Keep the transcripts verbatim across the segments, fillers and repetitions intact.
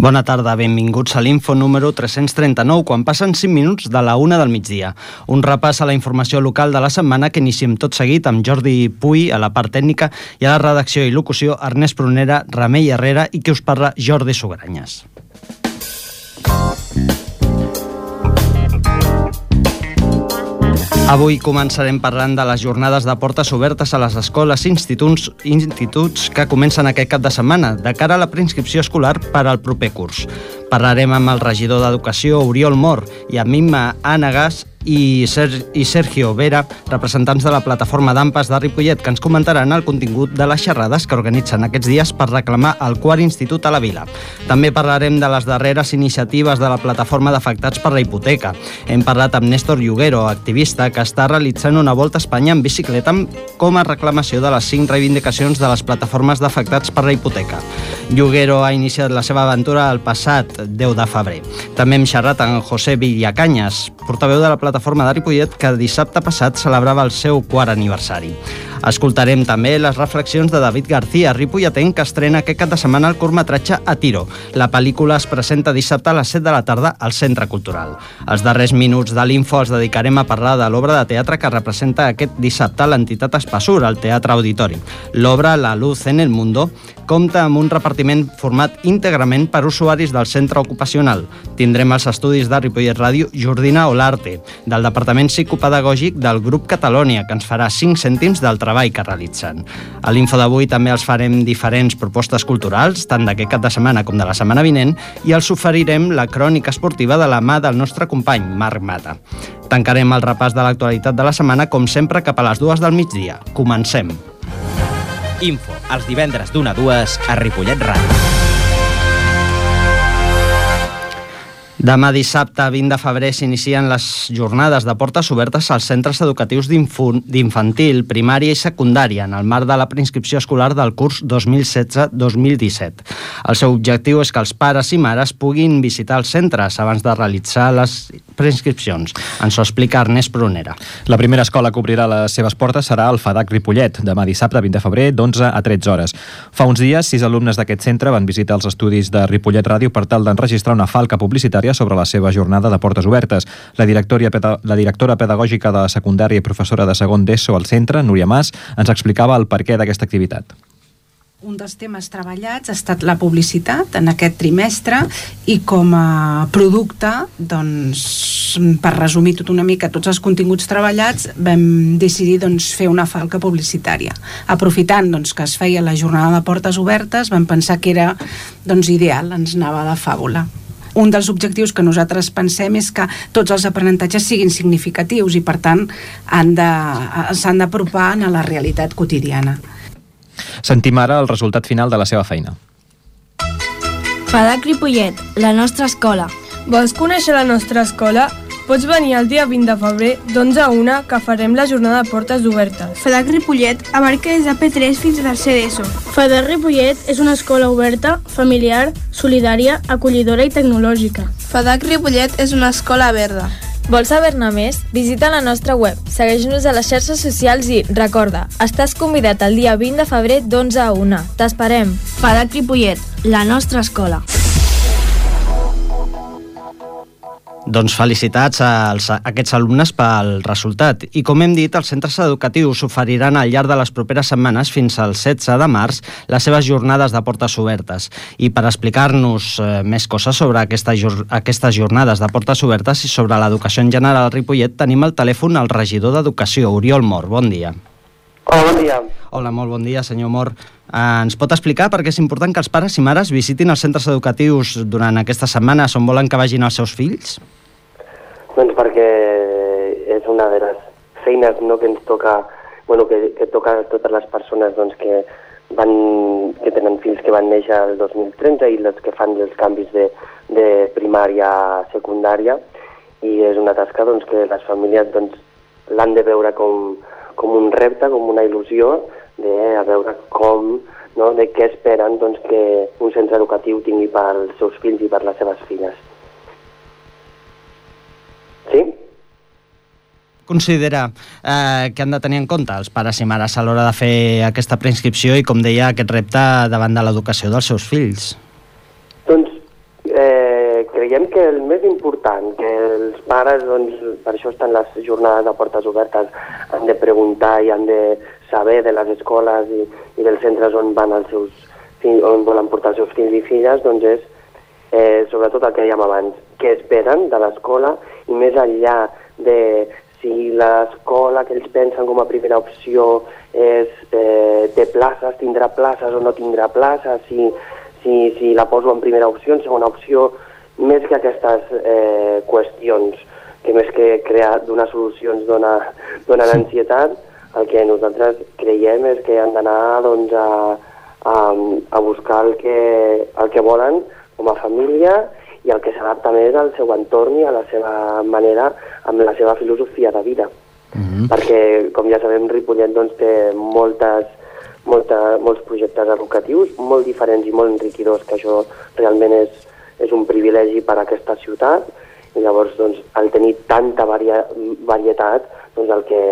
Bona tarda, benvinguts a l'Info número tres-cents trenta-nou, quan passen cinc minuts de la una del migdia. Un repàs a la informació local de la setmana que iniciem tot seguit amb Jordi Puy a la part tècnica i a la redacció i locució Ernest Prunera, Remei Herrera i qui us parla Jordi Sugranyes. Avui començarem parlant de les jornades de portes obertes a les escoles i instituts, instituts que comencen aquest cap de setmana, de cara a la preinscripció escolar per al proper curs. Parlarem amb el regidor d'Educació, Oriol Mor, i amb Imma Ànegas i, Ser- i Sergio Vera, representants de la plataforma d'AMPAs de Ripollet, que ens comentaran el contingut de les xerrades que organitzen aquests dies per reclamar el quart institut a la vila. També parlarem de les darreres iniciatives de la plataforma d'afectats per la hipoteca. Hem parlat amb Néstor Lloguero, activista, que està realitzant una volta a Espanya en bicicleta com a reclamació de les cinc reivindicacions de les plataformes d'afectats per la hipoteca. Lloguero ha iniciat la seva aventura el passat deu de febrer. També hem xerrat amb José Villacanyes, portaveu de la plataforma de Ripollet, que dissabte passat celebrava el seu quart aniversari. Escoltarem també les reflexions de David García, ripolletenc, que estrena aquest cap de setmana el curtmetratge A Tiro. La pel·lícula es presenta dissabte a les set de la tarda al Centre Cultural. Els darrers minuts de l'Info els dedicarem a parlar de l'obra de teatre que representa aquest dissabte l'entitat Espassur, al Teatre Auditori. L'obra La luz en el mundo compta amb un repartiment format íntegrament per usuaris del centre ocupacional. Tindrem els estudis de Ripollet Ràdio Jordina Olarte, del Departament Psicopedagògic del Grup Catalònia, que ens farà cinc cèntims del treball que realitzen. A l'Info d'avui també els farem diferents propostes culturals, tant d'aquest cap de setmana com de la setmana vinent, i els oferirem la crònica esportiva de la mà del nostre company, Marc Mata. Tancarem el repàs de l'actualitat de la setmana, com sempre, cap a les dues del migdia. Comencem. Info, els divendres d'una a dues a Ripollet Ràdio. Demà dissabte, vint de febrer, s'inicien les jornades de portes obertes als centres educatius d'infantil, primària i secundària en el marc de la preinscripció escolar del curs dos mil setze dos mil disset. El seu objectiu és que els pares i mares puguin visitar els centres abans de realitzar les preinscripcions. Ens ho explica Ernest Prunera. La primera escola que obrirà les seves portes serà el FADAC Ripollet, demà dissabte, vint de febrer, d'onze a tretze hores. Fa uns dies, sis alumnes d'aquest centre van visitar els estudis de Ripollet Ràdio per tal d'enregistrar una falca publicitària sobre la seva jornada de portes obertes. La directora, la directora pedagògica de secundària i professora de segon d'ESO al centre, Núria Mas, ens explicava el perquè d'aquesta activitat. Un dels temes treballats ha estat la publicitat en aquest trimestre i com a producte, doncs, per resumir tot una mica tots els continguts treballats, vam decidir doncs, fer una falca publicitària. Aprofitant doncs, que es feia la jornada de portes obertes, vam pensar que era doncs, ideal, ens anava de fàbula. Un dels objectius que nosaltres pensem és que tots els aprenentatges siguin significatius i, per tant, han de, s'han d'apropar a la realitat quotidiana. Sentim ara el resultat final de la seva feina. FADAC Ripollet, la nostra escola. Vols conèixer la nostra escola? Pots venir el dia vint de febrer d'onze a una, que farem la jornada de portes obertes. FADAC Ripollet abarca des de P tres fins a tercer d'ESO. FADAC Ripollet és una escola oberta, familiar, solidària, acollidora i tecnològica. FADAC Ripollet és una escola verda. Vols saber-ne més? Visita la nostra web, segueix-nos a les xarxes socials i, recorda, estàs convidat el dia vint de febrer d'onze a una. T'esperem. FADAC Ripollet, la nostra escola. Doncs felicitats als, a aquests alumnes pel resultat. I com hem dit, els centres educatius oferiran al llarg de les properes setmanes fins al setze de març les seves jornades de portes obertes. I per explicar-nos eh, més coses sobre aquesta, aquestes jornades de portes obertes i sobre l'educació en general a Ripollet, tenim al telèfon el regidor d'Educació, Oriol Mor. Bon dia. Hola, bon dia. Hola, molt bon dia, senyor Mor. Eh, ens pot explicar per què és important que els pares i mares visitin els centres educatius durant aquestes setmanes on volen que vagin els seus fills? Doncs perquè és una de les feines, no, que ens toca, bueno, que, que toca a totes les persones doncs, que, van, que tenen fills que van néixer el dos mil trenta i els que fan els canvis de, de primària a secundària, i és una tasca doncs, que les famílies doncs, l'han de veure com, com un repte, com una il·lusió, de a veure com, no, de què esperen doncs, que un centre educatiu tingui pels seus fills i per les seves filles. Sí? Considera eh, que han de tenir en compte els pares i mares a l'hora de fer aquesta preinscripció i, com deia, aquest repte davant de l'educació dels seus fills? Doncs eh, creiem que el més important, que els pares, doncs, per això estan les jornades de portes obertes, han de preguntar i han de saber de les escoles i, i dels centres on van els seus fills, on volen portar els seus fills i filles, doncs és eh, sobretot el que dèiem abans, què esperen de l'escola i més enllà de si l'escola que ells pensen com a primera opció és, eh, té places, tindrà places o no tindrà places, si Si, si la poso en primera opció, en segona opció, més que aquestes eh, qüestions, que més que crear, donar solucions, donar, donar ansietat, el que nosaltres creiem és que han d'anar doncs, a, a, a buscar el que, el que volen com a família i el que s'adapta més al seu entorn i a la seva manera, amb la seva filosofia de vida. Mm-hmm. Perquè, com ja sabem, Ripollet doncs, té moltes Molta, molts projectes educatius, molt diferents i molt enriquidors, que això realment és, és un privilegi per a aquesta ciutat, i llavors doncs, al tenir tanta varia, varietat, doncs, el que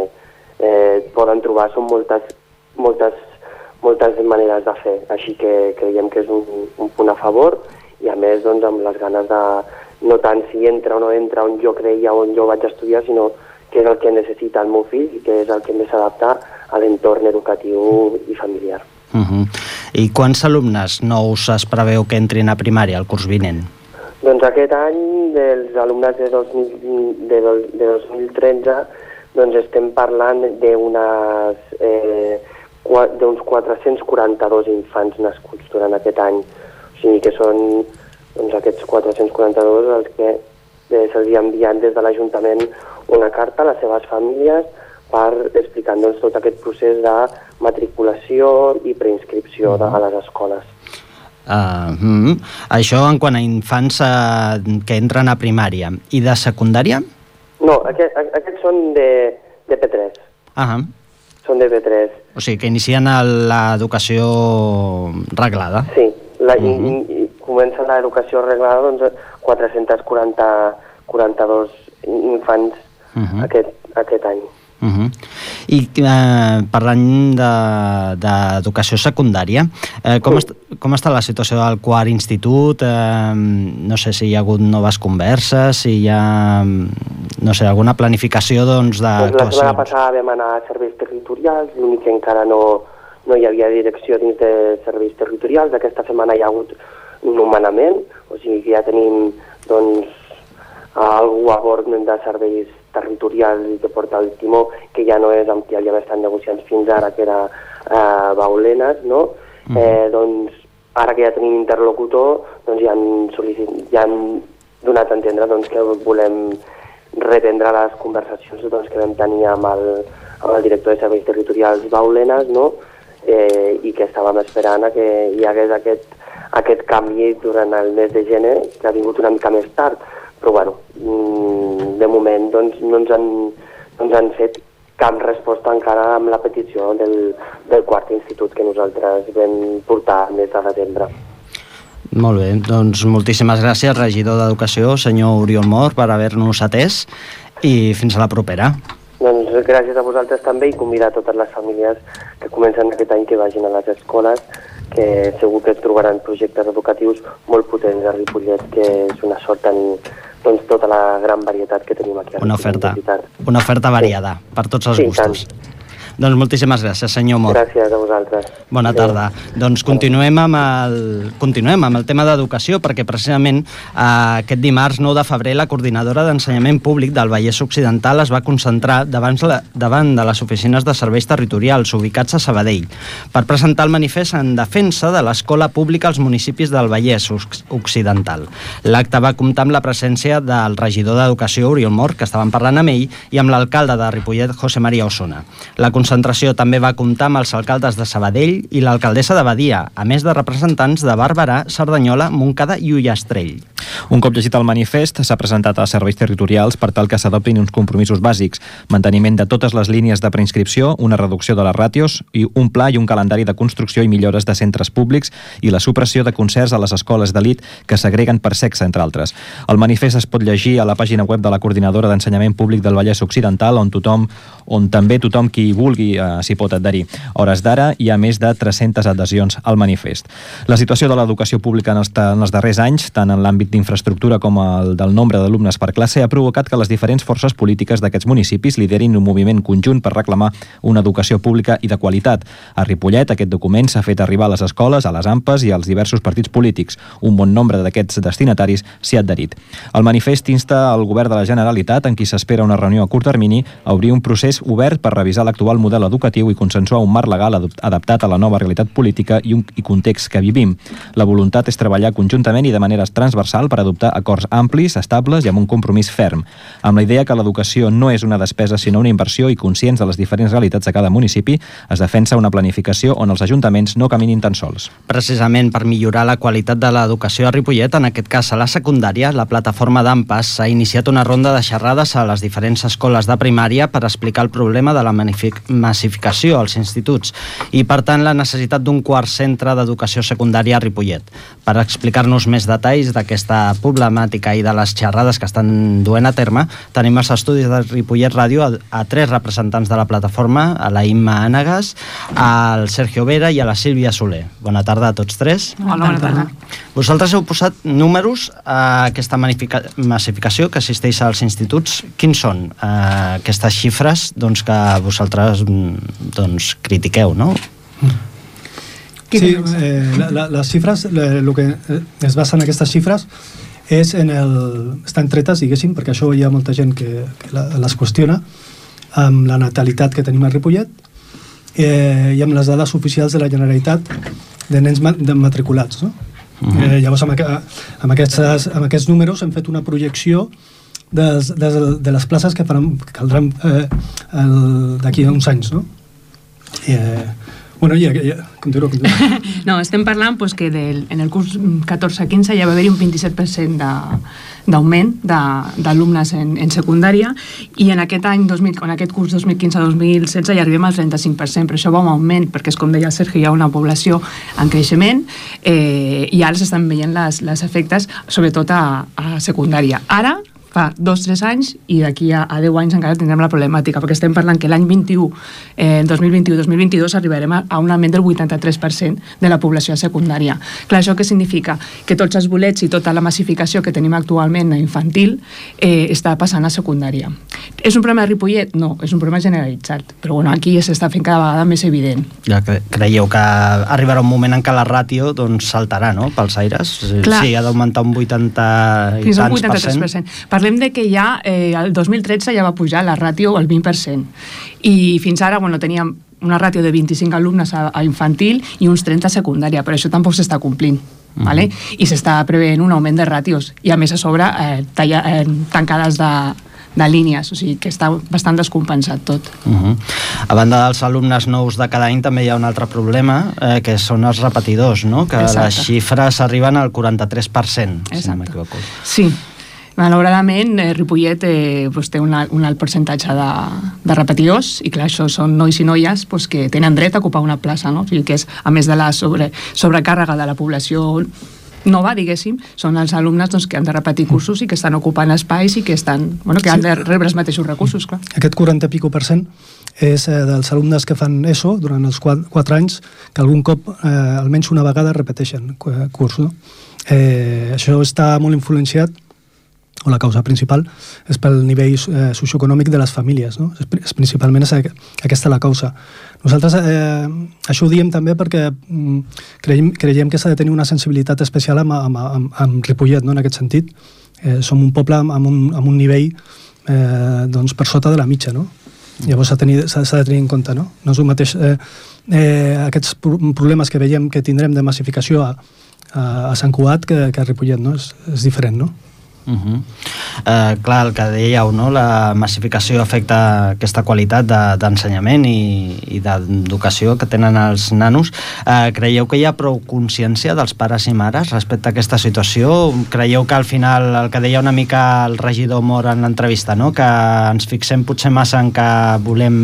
eh, poden trobar són moltes, moltes, moltes maneres de fer, així que creiem que és un, un punt a favor, i a més doncs, amb les ganes de no tant si entra o no entra on jo creia, on jo vaig estudiar, sinó què és el que necessita el meu fill i què és el que més s'adapta a l'entorn educatiu i familiar. Uh-huh. I quants alumnes nous es preveu que entrin a primària el curs vinent? Doncs aquest any, dels alumnes de dos mil, de, de dos mil tretze, doncs estem parlant d'unes eh, d'uns quatre-cents quaranta-dos infants nascuts durant aquest any. O sigui que són doncs, aquests quatre-cents quaranta-dos els que eh, se'ls ha enviat des de l'Ajuntament una carta a les seves famílies per explicant doncs, tot aquest procés de matriculació i preinscripció de, a les escoles. Uh, mm, això en quant a infants uh, que entren a primària. I de secundària? No, aquest, aquests són de, de P tres. Uh-huh. Són de P tres. O sigui, que inicien l'educació reglada. Sí, la, uh-huh. Mm-hmm. i, i comença l'educació reglada doncs, quatre-cents quaranta-dos infants uh-huh. aquest, aquest any. Uh-huh. I eh, parlant d'educació de, secundària, eh, com, est com està la situació del quart institut? Eh, no sé si hi ha hagut noves converses, si hi ha no sé, alguna planificació doncs, d'actuacions. Doncs la setmana passada vam anar a serveis territorials, l'únic que encara no, no hi havia direcció dins de serveis territorials. Aquesta setmana hi ha hagut un nomenament, o sigui que ja tenim doncs, algú a bord de serveis territorials i que porta el timó, que ja no és amb qui havíem estat negociant fins ara, que era eh, Baulenes, no? Mm. Eh, doncs, ara que ja tenim interlocutor, doncs ja han, ja han donat a entendre doncs, que volem reprendre les conversacions doncs, que vam tenir amb el, amb el director de serveis territorials Baulenes, no? eh, i que estàvem esperant a que hi hagués aquest, aquest canvi durant el mes de gener, que ha vingut una mica més tard, però bueno, de moment doncs, no, ens han, no ens han fet cap resposta encara amb la petició del, del quart institut que nosaltres vam portar el mes de desembre. Molt bé, doncs moltíssimes gràcies, regidor d'Educació, senyor Oriol Mor, per haver-nos atès i fins a la propera. Doncs gràcies a vosaltres també i convidar a totes les famílies que comencen aquest any que vagin a les escoles, que segur que trobaran projectes educatius molt potents a Ripollet, que és una sort tenir doncs, tota la gran varietat que tenim aquí a una oferta, una oferta variada, sí. Per tots els sí, gustos. Tant. Doncs moltíssimes gràcies, senyor Mor. Gràcies a vosaltres. Bona Adeu. Tarda. Doncs continuem amb el, continuem amb el tema d'educació, perquè precisament eh, aquest dimarts nou de febrer la coordinadora d'ensenyament públic del Vallès Occidental es va concentrar davant, la, davant de les oficines de serveis territorials ubicats a Sabadell per presentar el manifest en defensa de l'escola pública als municipis del Vallès Occidental. L'acte va comptar amb la presència del regidor d'Educació, Oriol Mor, que estàvem parlant amb ell, i amb l'alcalde de Ripollet, José María Osona. La concentració també va comptar amb els alcaldes de Sabadell i l'alcaldessa de Badia, a més de representants de Barberà, Cerdanyola, Montcada i Ullastrell. Un cop llegit el manifest, s'ha presentat als serveis territorials per tal que s'adoptin uns compromisos bàsics, manteniment de totes les línies de preinscripció, una reducció de les ràtios, i un pla i un calendari de construcció i millores de centres públics i la supressió de concerts a les escoles d'elit que segreguen per sexe, entre altres. El manifest es pot llegir a la pàgina web de la Coordinadora d'Ensenyament Públic del Vallès Occidental, on tothom, on també tothom qui vulgui vulgui eh, s'hi pot adherir. A hores d'ara hi ha més de tres-centes adhesions al manifest. La situació de l'educació pública en els, en els darrers anys, tant en l'àmbit d'infraestructura com el del nombre d'alumnes per classe, ha provocat que les diferents forces polítiques d'aquests municipis liderin un moviment conjunt per reclamar una educació pública i de qualitat. A Ripollet, aquest document s'ha fet arribar a les escoles, a les A M P Es i als diversos partits polítics. Un bon nombre d'aquests destinataris s'hi ha adherit. El manifest insta al govern de la Generalitat, en qui s'espera una reunió a curt termini, a obrir un procés obert per revisar l'actual model educatiu i consensuar un marc legal adaptat a la nova realitat política i, un, i context que vivim. La voluntat és treballar conjuntament i de manera transversal per adoptar acords amplis, estables i amb un compromís ferm, amb la idea que l'educació no és una despesa sinó una inversió i conscients de les diferents realitats de cada municipi, es defensa una planificació on els ajuntaments no caminin tan sols. Precisament per millorar la qualitat de l'educació a Ripollet, en aquest cas a la secundària, la plataforma d'A M P Es ha iniciat una ronda de xerrades a les diferents escoles de primària per explicar el problema de la massificació als instituts i, per tant, la necessitat d'un quart centre d'educació secundària a Ripollet. Per explicar-nos més detalls d'aquesta problemàtica i de les xerrades que estan duent a terme, tenim als estudis de Ripollet Ràdio a, a tres representants de la plataforma, a la Imma Ànegas, al Sergio Vera i a la Sílvia Soler. Bona tarda a tots tres. Hola, bona tarda. Vosaltres heu posat números a aquesta massificació que assisteix als instituts. Quins són eh, aquestes xifres doncs, que vosaltres doncs, critiqueu, no? Sí, eh, la, la, les xifres, el que es basa en aquestes xifres és en el... estan tretes, diguéssim, perquè això hi ha molta gent que, que les qüestiona, amb la natalitat que tenim a Ripollet eh, i amb les dades oficials de la Generalitat de nens matriculats, no? Uh-huh. eh, llavors, amb, amb, aquests, amb aquests números hem fet una projecció de, de, de les places que faran, que caldran eh, d'aquí a uns anys, no? Eh, Bueno, ja, ja, continua, continua. No, estem parlant pues, que del, en el curs catorze quinze ja va haver-hi un vint-i-set per cent d'augment d'alumnes en, en secundària i en aquest any, dos mil, en aquest curs dos mil quinze dos mil setze ja arribem al trenta-cinc per cent, però això va un augment perquè és com deia el Sergi, hi ha una població en creixement eh, i ara s'estan veient les, les efectes sobretot a, a secundària. Ara fa dos o tres anys i d'aquí a, a deu anys encara tindrem la problemàtica, perquè estem parlant que l'any vint-i-u, eh, dos mil vint-i-u dos mil vint-i-dos arribarem a, a un augment del vuitanta-tres per cent de la població secundària. Clar, això què significa? Que tots els bolets i tota la massificació que tenim actualment a infantil eh, està passant a secundària. És un problema de Ripollet? No, és un problema generalitzat, però bueno, aquí s'està fent cada vegada més evident. Ja cre creieu que arribarà un moment en què la ràtio doncs, saltarà, no?, pels aires? Clar. Sí, ha d'augmentar un vuitanta i fins tants un vuitanta-tres per cent. Parlem de que ja eh, el dos mil tretze ja va pujar la ràtio al vint per cent i fins ara bueno, teníem una ràtio de vint-i-cinc alumnes a, a infantil i uns trenta a secundària, però això tampoc s'està complint. Uh-huh. Vale? I s'està preveient un augment de ràtios i a més a sobre eh, talla, eh, tancades de, de línies, o sigui que està bastant descompensat tot. Uh-huh. A banda dels alumnes nous de cada any també hi ha un altre problema eh, que són els repetidors, no? Que Exacte. Les xifres arriben al quaranta-tres per cent, Exacte. Si no m'equivoco. Sí. Malauradament, eh, Ripollet eh, pues, té una, un alt percentatge de, de repetidors i clar, això són nois i noies pues, que tenen dret a ocupar una plaça, no? O sigui que és, a més de la sobre, sobrecàrrega de la població nova, diguéssim, són els alumnes doncs, que han de repetir cursos i que estan ocupant espais i que, estan, bueno, que sí. han de rebre els mateixos recursos, clar. Aquest quaranta i pico per cent és eh, dels alumnes que fan ESO durant els quatre anys, que algun cop, eh, almenys una vegada, repeteixen curs, no? Eh, això està molt influenciat o la causa principal és pel nivell eh, socioeconòmic de les famílies, no? És, és principalment és aquesta la causa. Nosaltres eh, això ho diem també perquè mm, creiem, creiem que s'ha de tenir una sensibilitat especial amb, amb, amb, amb Ripollet, no? En aquest sentit. Eh, som un poble amb, amb, un, amb un nivell eh, doncs per sota de la mitja, no? Llavors s'ha de tenir en compte, no? No és el mateix eh, eh, aquests problemes que veiem que tindrem de massificació a, a, a Sant Cugat que, que a Ripollet, no? És, és diferent, no? Uh-huh. eh, clar, el que dèieu, no? La massificació afecta aquesta qualitat d'ensenyament de, i, i d'educació que tenen els nanos. Eh, creieu que hi ha prou consciència dels pares i mares respecte a aquesta situació? Creieu que al final, el que deia una mica el regidor Mor en l'entrevista, no? Que ens fixem potser massa en que volem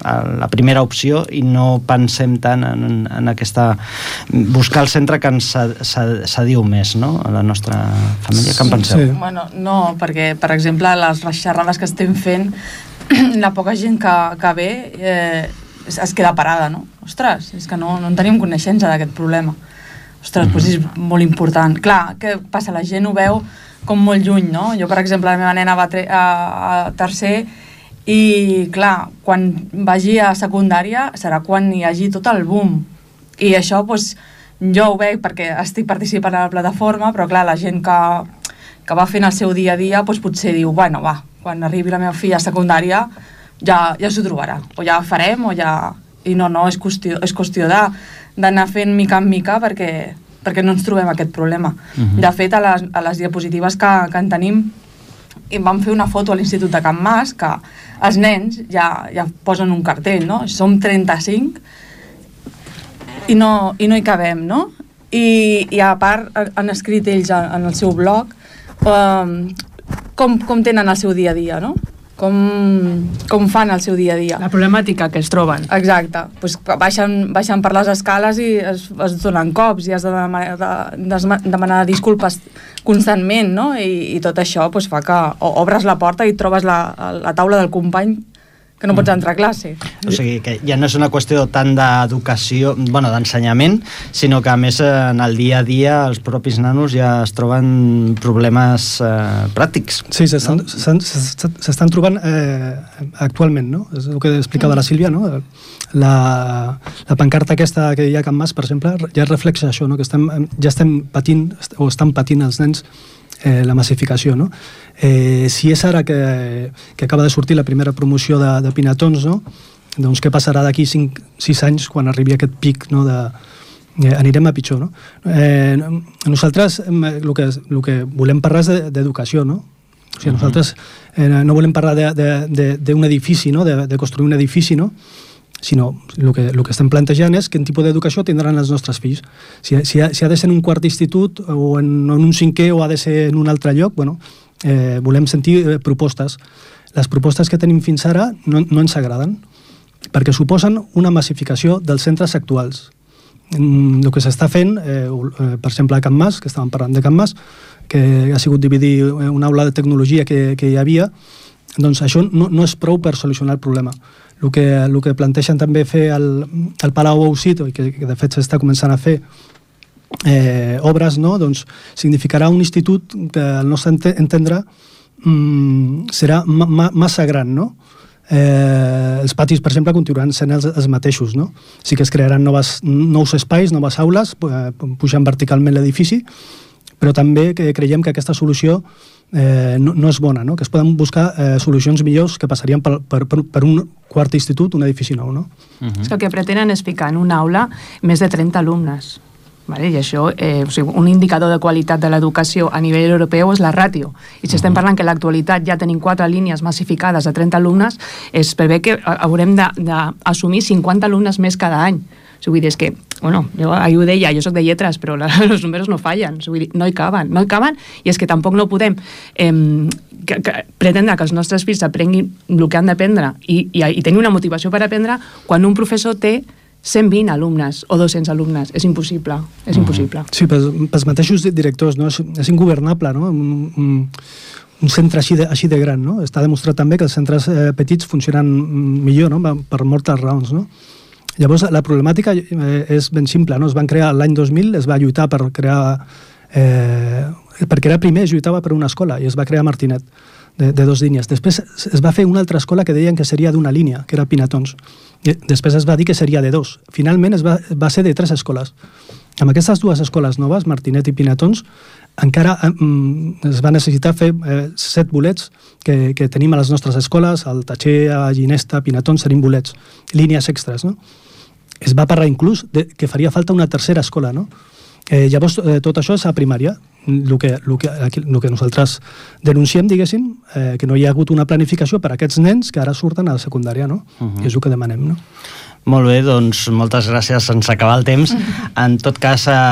la primera opció i no pensem tant en, en aquesta... buscar el centre que ens s'adiu més, no? A la nostra família. Què en penseu? Sí. Bueno, no, perquè, per exemple, les xerrades que estem fent, la poca gent que, que ve, eh, es, es queda parada, no? Ostres, és que no, no en tenim coneixença d'aquest problema. Ostres, mm-hmm. doncs és molt important. Clar, què passa? La gent ho veu com molt lluny, no? Jo, per exemple, la meva nena va a, a tercer i, clar, quan vagi a secundària serà quan hi hagi tot el boom. I això, doncs, jo ho veig perquè estic participant a la plataforma, però, clar, la gent que, que va fent el seu dia a dia, doncs potser diu, bueno, va, quan arribi la meva filla a secundària ja, ja s'ho trobarà, o ja ho farem, o ja... I no, no, és qüestió, és qüestió de, d'anar fent mica en mica perquè, perquè no ens trobem aquest problema. Uh-huh. De fet, a les, a les diapositives que, que en tenim, i vam fer una foto a l'Institut de Can Mas, que els nens ja, ja posen un cartell, no? Som trenta-cinc i no, i no hi cabem, no? I, i a part han escrit ells en el seu blog um, com, com tenen el seu dia a dia, no? Com, com fan el seu dia a dia. La problemàtica que es troben. Exacte. Pues baixen, baixen per les escales i es, es donen cops i has de demanar, de, de demanar disculpes constantment, no? I, i tot això pues, fa que obres la porta i trobes la, la taula del company que no pots entrar a classe. O sigui, que ja no és una qüestió tant d'educació, bueno, d'ensenyament, sinó que a més en el dia a dia els propis nanos ja es troben problemes eh, pràctics. Sí, s'estan no? s'estan trobant eh, actualment, no? És el que explicava la Sílvia, no? La, la pancarta aquesta que hi ha a Can Mas, per exemple, ja reflexa això, no? Que estem, ja estem patint, o estan patint els nens Eh, la massificació, no? Eh, si és ara que, que acaba de sortir la primera promoció de, de Pinatons, no? Doncs què passarà d'aquí cinc sis anys quan arribi aquest pic, no? De, eh, anirem a pitjor, no? Eh, nosaltres el que, el que volem parlar és d'educació, no? O sigui, nosaltres eh, no volem parlar d'un edifici, no? De, de construir un edifici, no? Sinó el que, el que estem plantejant és quin tipus d'educació tindran els nostres fills. Si, si, ha, si ha de ser en un quart d'institut o en, en un cinquè o ha de ser en un altre lloc, bueno, eh, volem sentir eh, propostes. Les propostes que tenim fins ara no, no ens agraden, perquè suposen una massificació dels centres actuals. Mm, el que s'està fent, eh, per exemple a Can Mas, que estàvem parlant de Can Mas, que ha sigut dividir una aula de tecnologia que, que hi havia, doncs això no, no és prou per solucionar el problema. El que, el que planteixen també fer al, al Palau Bauxito, i que, que de fet s'està començant a fer eh, obres, no? Doncs significarà un institut que al nostre entendre mm, serà ma, ma, massa gran, no? Eh, els patis, per exemple, continuaran sent els, els mateixos, no? Sí que es crearan noves, nous espais, noves aules, pujant verticalment l'edifici, però també que creiem que aquesta solució Eh, no, no és bona, no? Que es poden buscar eh, solucions millors que passarien per, per, per un quart institut, un edifici nou, no? Uh-huh. És que el que pretenen és ficar en una aula més de trenta alumnes, vale? I això, eh, o sigui, un indicador de qualitat de l'educació a nivell europeu és la ràtio, i si estem parlant que en l'actualitat ja tenim quatre línies massificades de trenta alumnes, és per bé que haurem d'assumir cinquanta alumnes més cada any. O sigui, és que, bueno, jo ahir ho deia, jo soc de lletres, però la, els números no fallen, o sigui, no hi caben, no hi caben, i és que tampoc no podem eh, que, que, pretendre que els nostres fills aprenguin el que han d'aprendre i, i, i tenir una motivació per aprendre quan un professor té cent vint alumnes o dos-cents alumnes. És impossible, és impossible. Sí, pels, pels mateixos directors, no? És, és ingovernable, no? Un, un, un centre així de, així de gran, no? Està demostrat també que els centres eh, petits funcionen millor, no? Per moltes raons, no? Llavors, la problemàtica és ben simple, no? Es van crear l'any dos mil, es va lluitar per crear... Eh, perquè era primer, es lluitava per una escola, i es va crear Martinet, de, de dos línies. Després es va fer una altra escola que deien que seria d'una línia, que era Pinatons. I després es va dir que seria de dos. Finalment es va, va ser de tres escoles. Amb aquestes dues escoles noves, Martinet i Pinatons, encara mm, es va necessitar fer eh, set bolets que, que tenim a les nostres escoles, al Tatxer, a Ginesta, Pinatons, serin bolets, línies extres, no? Es va parlar inclús de que faria falta una tercera escola, no? Eh, llavors, eh, tot això és a primària. El que, el que, el que nosaltres denunciem, diguéssim, eh, que no hi ha hagut una planificació per a aquests nens que ara surten a la secundària, no? Uh-huh. És el que demanem, no? Molt bé, doncs moltes gràcies, sense acabar el temps. En tot cas, eh,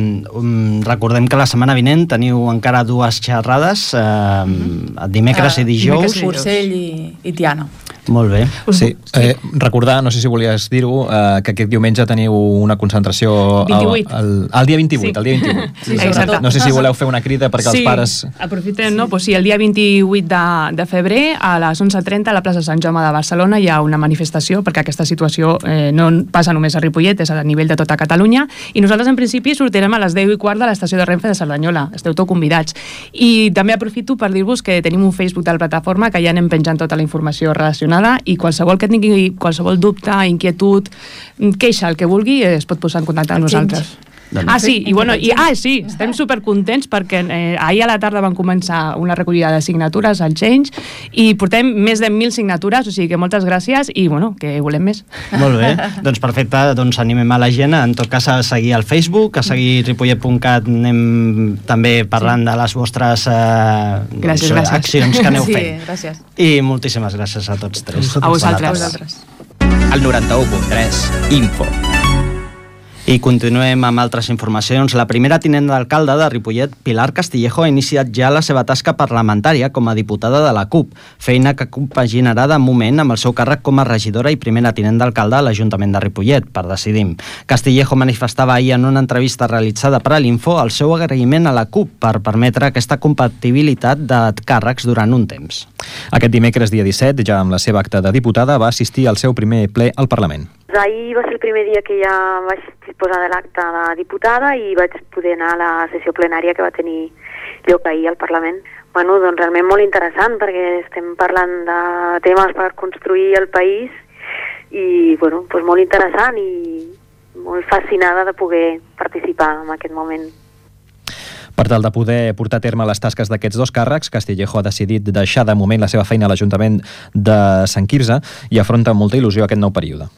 um, recordem que la setmana vinent teniu encara dues xerrades, eh, dimecres uh, i dijous. Dimecres Porcell i, i Tiana. Molt bé. Sí, eh, recordar, no sé si volies dir-ho, eh, que aquest diumenge teniu una concentració vint-i-vuit. Al, al, al dia vint-i-vuit, sí. el dia vint-i-vuit. Sí, exacte. No sé si voleu fer una crida perquè sí, els pares... aprofitem, no? Pues sí, el dia vint-i-vuit de, de febrer a les onze trenta a la plaça Sant Jaume de Barcelona hi ha una manifestació perquè aquesta situació eh, no passa només a Ripollet, és a nivell de tota Catalunya, i nosaltres en principi sortirem a les deu i quart de l'estació de Renfe de Cerdanyola. Esteu tot convidats. I també aprofito per dir-vos que tenim un Facebook de la plataforma que ja anem penjant tota la informació relacionada i qualsevol que tingui qualsevol dubte, inquietud, queixa, el que vulgui, es pot posar en contacte amb nosaltres. Ah, sí, i, bueno, i ah, sí, estem supercontents perquè eh, ahir a la tarda van començar una recollida de signatures al Change i portem més de mil signatures, o sigui que moltes gràcies i, bueno, que volem més. Molt bé, doncs perfecte, doncs animem a la gent, en tot cas a seguir al Facebook, a seguir ripollet punt cat, anem també parlant sí. de les vostres eh, gràcies, doncs, gràcies. accions que aneu sí, fent. Gràcies. I moltíssimes gràcies a tots tres. A vosaltres. A vosaltres. El noranta-u punt tres, Info. I continuem amb altres informacions. La primera tinent d'alcalde de Ripollet, Pilar Castillejo, ha iniciat ja la seva tasca parlamentària com a diputada de la CUP, feina que compaginarà de moment amb el seu càrrec com a regidora i primera tinent d'alcalde a l'Ajuntament de Ripollet, per Decidim. Castillejo manifestava ahir en una entrevista realitzada per a l'Info el seu agraïment a la CUP per permetre aquesta compatibilitat de càrrecs durant un temps. Aquest dimecres, dia disset, ja amb la seva acta de diputada, va assistir al seu primer ple al Parlament. Ahir va ser el primer dia que ja vaig disposar de l'acte de diputada i vaig poder anar a la sessió plenària que va tenir lloc ahir al Parlament. Bueno, doncs realment molt interessant perquè estem parlant de temes per construir el país i, bueno, doncs molt interessant i molt fascinada de poder participar en aquest moment. Per tal de poder portar a terme les tasques d'aquests dos càrrecs, Castillejo ha decidit deixar de moment la seva feina a l'Ajuntament de Sant Quirze i afronta amb molta il·lusió aquest nou període.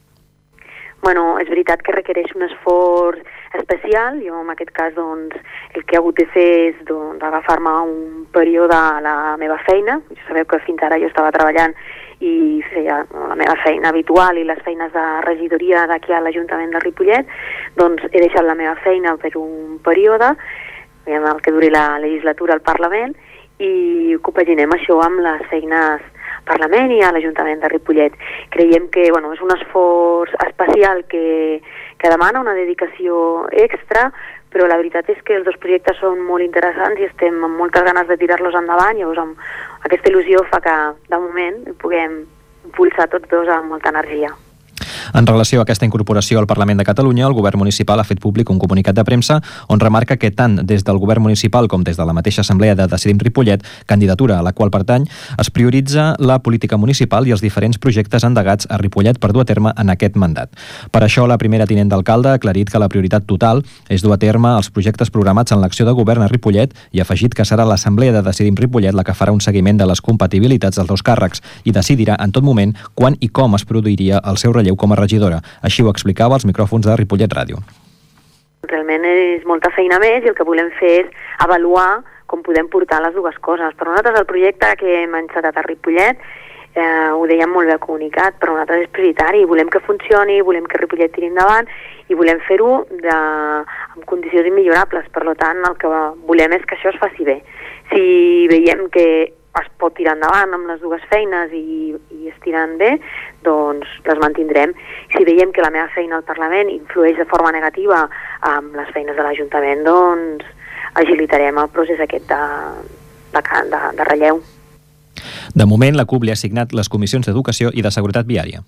Bueno, és veritat que requereix un esforç especial. Jo, en aquest cas, doncs, el que he hagut de fer és doncs, agafar-me un període a la meva feina. Ja sabeu que fins ara jo estava treballant i feia la meva feina habitual i les feines de regidoria d'aquí a l'Ajuntament de Ripollet. Doncs he deixat la meva feina per un període, el que duri la legislatura al Parlament, i compaginem això amb les feines Parlament i a l'Ajuntament de Ripollet. Creiem que bueno, és un esforç especial que, que demana una dedicació extra, però la veritat és que els dos projectes són molt interessants i estem amb moltes ganes de tirar-los endavant. Llavors, amb aquesta il·lusió fa que, de moment, puguem impulsar tots dos amb molta energia. En relació a aquesta incorporació al Parlament de Catalunya, el govern municipal ha fet públic un comunicat de premsa on remarca que tant des del govern municipal com des de la mateixa Assemblea de Decidim Ripollet, candidatura a la qual pertany, es prioritza la política municipal i els diferents projectes endegats a Ripollet per dur a terme en aquest mandat. Per això, la primera tinent d'alcalde ha aclarit que la prioritat total és dur a terme els projectes programats en l'acció de govern a Ripollet i ha afegit que serà l'Assemblea de Decidim Ripollet la que farà un seguiment de les compatibilitats dels dos càrrecs i decidirà en tot moment quan i com es produiria el seu relleu com a regidora. Així ho explicava als micròfons de Ripollet Ràdio. Realment és molta feina més i el que volem fer és avaluar com podem portar les dues coses. Per nosaltres el projecte que hem encetat a Ripollet, eh, ho dèiem molt bé comunicat, per nosaltres és prioritari i volem que funcioni, volem que Ripollet tiri endavant i volem fer-ho de, amb condicions immillorables. Per tant, el que volem és que això es faci bé. Si veiem que es pot tirar endavant amb les dues feines i, i es tiren bé, doncs les mantindrem. Si veiem que la meva feina al Parlament influeix de forma negativa amb les feines de l'Ajuntament, doncs agilitarem el procés aquest de, de, de, de relleu. De moment, la CUP li ha assignat les comissions d'Educació i de Seguretat Viària.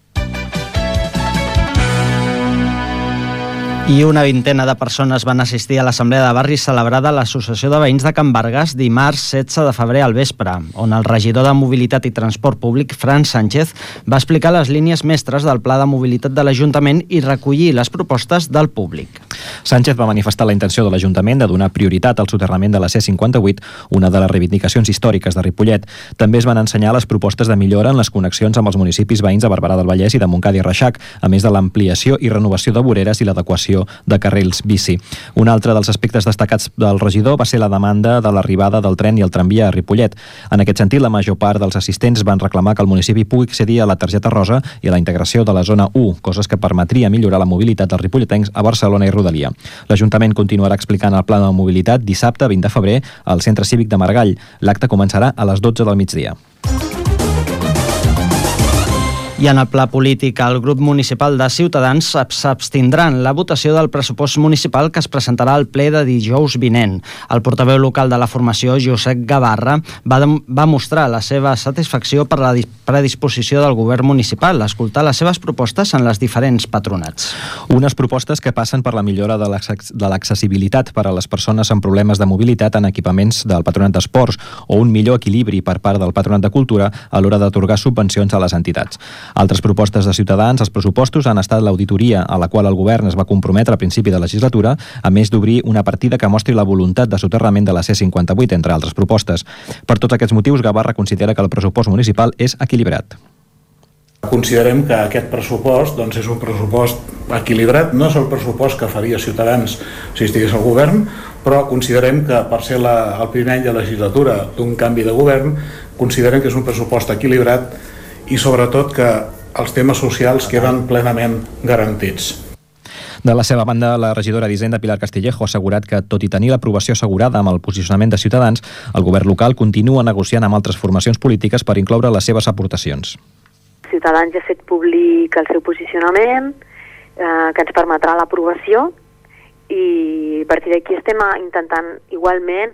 I una vintena de persones van assistir a l'Assemblea de Barri celebrada a l'Associació de Veïns de Can Vargas dimarts setze de febrer al vespre, on el regidor de Mobilitat i Transport Públic, Fran Sánchez, va explicar les línies mestres del Pla de Mobilitat de l'Ajuntament i recollir les propostes del públic. Sánchez va manifestar la intenció de l'Ajuntament de donar prioritat al soterrament de la C cinquanta-vuit, una de les reivindicacions històriques de Ripollet. També es van ensenyar les propostes de millora en les connexions amb els municipis veïns de Barberà del Vallès i de Montcada i Reixac, a més de l'ampliació i renovació de voreres i l'adequació de carrils bici. Un altre dels aspectes destacats del regidor va ser la demanda de l'arribada del tren i el tramvia a Ripollet. En aquest sentit, la major part dels assistents van reclamar que el municipi pugui accedir a la targeta rosa i a la integració de la zona u, coses que permetria millorar la mobilitat dels ripolletens a Barcelona i Rodalia. L'Ajuntament continuarà explicant el pla de mobilitat dissabte vint de febrer al Centre Cívic de Margall. L'acte començarà a les dotze del migdia. I en el pla polític, el grup municipal de Ciutadans s'abstindrà en la votació del pressupost municipal que es presentarà al ple de dijous vinent. El portaveu local de la formació, Josep Gavarra, va, de, va mostrar la seva satisfacció per la predisposició del govern municipal a escoltar les seves propostes en les diferents patronats. Unes propostes que passen per la millora de l'accessibilitat per a les persones amb problemes de mobilitat en equipaments del Patronat d'Esports o un millor equilibri per part del Patronat de Cultura a l'hora d'atorgar subvencions a les entitats. Altres propostes de Ciutadans als pressupostos han estat l'auditoria a la qual el govern es va comprometre a principi de legislatura, a més d'obrir una partida que mostri la voluntat de soterrament de la C cinquanta-vuit, entre altres propostes. Per tots aquests motius, Gavarra considera que el pressupost municipal és equilibrat. Considerem que aquest pressupost doncs, és un pressupost equilibrat, no és el pressupost que faria Ciutadans si estigués al govern, però considerem que per ser la, el primer any de legislatura d'un canvi de govern, considerem que és un pressupost equilibrat i sobretot que els temes socials queden plenament garantits. De la seva banda, la regidora d'Hisenda, Pilar Castillejo, ha assegurat que, tot i tenir l'aprovació assegurada amb el posicionament de Ciutadans, el govern local continua negociant amb altres formacions polítiques per incloure les seves aportacions. Ciutadans ja ha fet públic el seu posicionament, eh, que ens permetrà l'aprovació, i a partir d'aquí estem intentant igualment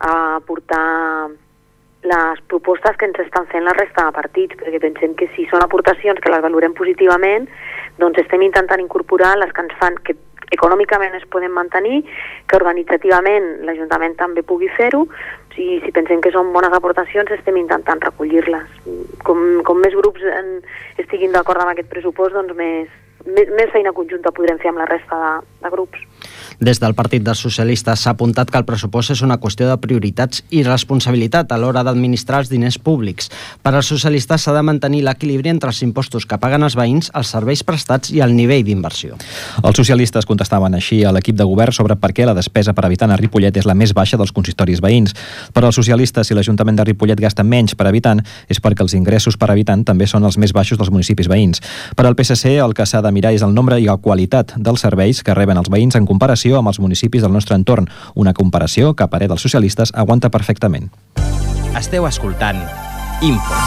aportar les propostes que ens estan fent la resta de partits, perquè pensem que si són aportacions que les valorem positivament, doncs estem intentant incorporar les que ens fan que econòmicament es poden mantenir, que organitzativament l'Ajuntament també pugui fer-ho, i si pensem que són bones aportacions estem intentant recollir-les. Com, com més grups en, estiguin d'acord amb aquest pressupost, doncs més, més, més feina conjunta podrem fer amb la resta de, de grups. Des del Partit dels Socialistes s'ha apuntat que el pressupost és una qüestió de prioritats i responsabilitat a l'hora d'administrar els diners públics. Per als socialistes s'ha de mantenir l'equilibri entre els impostos que paguen els veïns, els serveis prestats i el nivell d'inversió. Els socialistes contestaven així a l'equip de govern sobre per què la despesa per habitant a Ripollet és la més baixa dels consistoris veïns. Per als socialistes, si l'Ajuntament de Ripollet gasta menys per habitant, és perquè els ingressos per habitant també són els més baixos dels municipis veïns. Per al P S C, el que s'ha de mirar és el nombre i la qualitat dels serveis que reben els veïns en comparació amb els municipis del nostre entorn, una comparació que a parer dels socialistes aguanta perfectament. Esteu escoltant Info.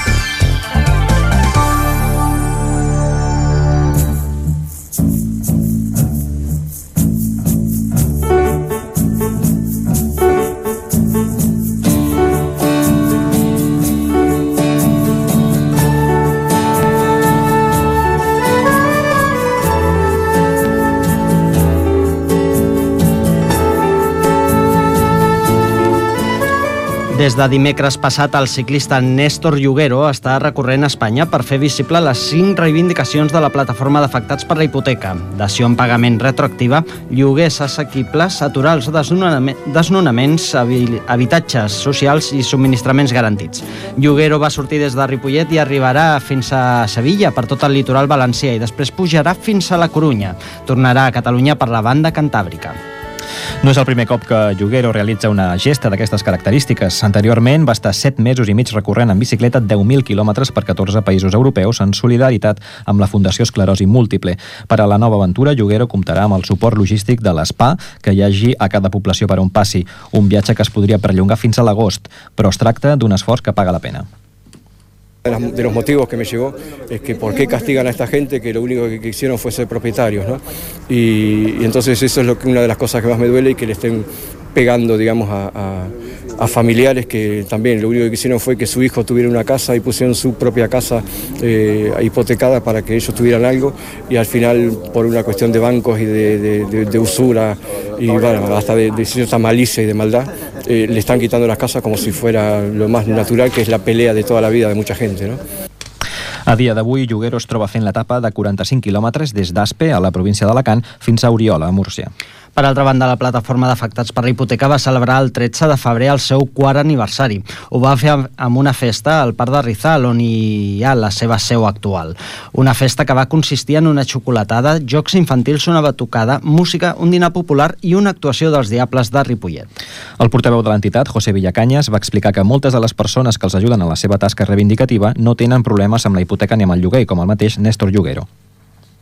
Des de dimecres passat, el ciclista Néstor Lloguero està recorrent a Espanya per fer visible les cinc reivindicacions de la plataforma d'afectats per la hipoteca. Dació en pagament retroactiva, lloguers assequibles, aturar els desnonaments, habitatges socials i subministraments garantits. Lloguero va sortir des de Ripollet i arribarà fins a Sevilla per tot el litoral valencià i després pujarà fins a la Corunya. Tornarà a Catalunya per la banda cantàbrica. No és el primer cop que Lloguero realitza una gesta d'aquestes característiques. Anteriorment va estar set mesos i mig recorrent en bicicleta deu mil quilòmetres per catorze països europeus en solidaritat amb la Fundació Esclerosi Múltiple. Per a la nova aventura, Lloguero comptarà amb el suport logístic de l'Spa que hi hagi a cada població per on passi. Un viatge que es podria perllongar fins a l'agost, però es tracta d'un esforç que paga la pena. De los motivos que me llevó es que por qué castigan a esta gente que lo único que quisieron fue ser propietarios, ¿no? Y, y entonces eso es lo que, una de las cosas que más me duele y que le estén pegando, digamos, a, a, a familiares que también lo único que quisieron fue que su hijo tuviera una casa y pusieron su propia casa eh, hipotecada para que ellos tuvieran algo y al final por una cuestión de bancos y de, de, de, de usura y bueno, hasta de, de cierta malicia y de maldad eh, le están quitando las casas como si fuera lo más natural, que es la pelea de toda la vida de mucha gente, ¿no? A dia d'avui, Lloguero es troba fent l'etapa de quaranta-cinc quilòmetres des d'Aspe, a la província d'Alacant, fins a Oriola, a Múrcia. Per altra banda, la plataforma d'afectats per la hipoteca va celebrar el tretze de febrer el seu quart aniversari. Ho va fer amb una festa al Parc de Rizal, on hi ha la seva seu actual. Una festa que va consistir en una xocolatada, jocs infantils, una batucada, música, un dinar popular i una actuació dels Diables de Ripollet. El portaveu de l'entitat, José Villacanyes, va explicar que moltes de les persones que els ajuden en la seva tasca reivindicativa no tenen problemes amb la hipoteca ni amb el lloguer, com el mateix Néstor Lloguero.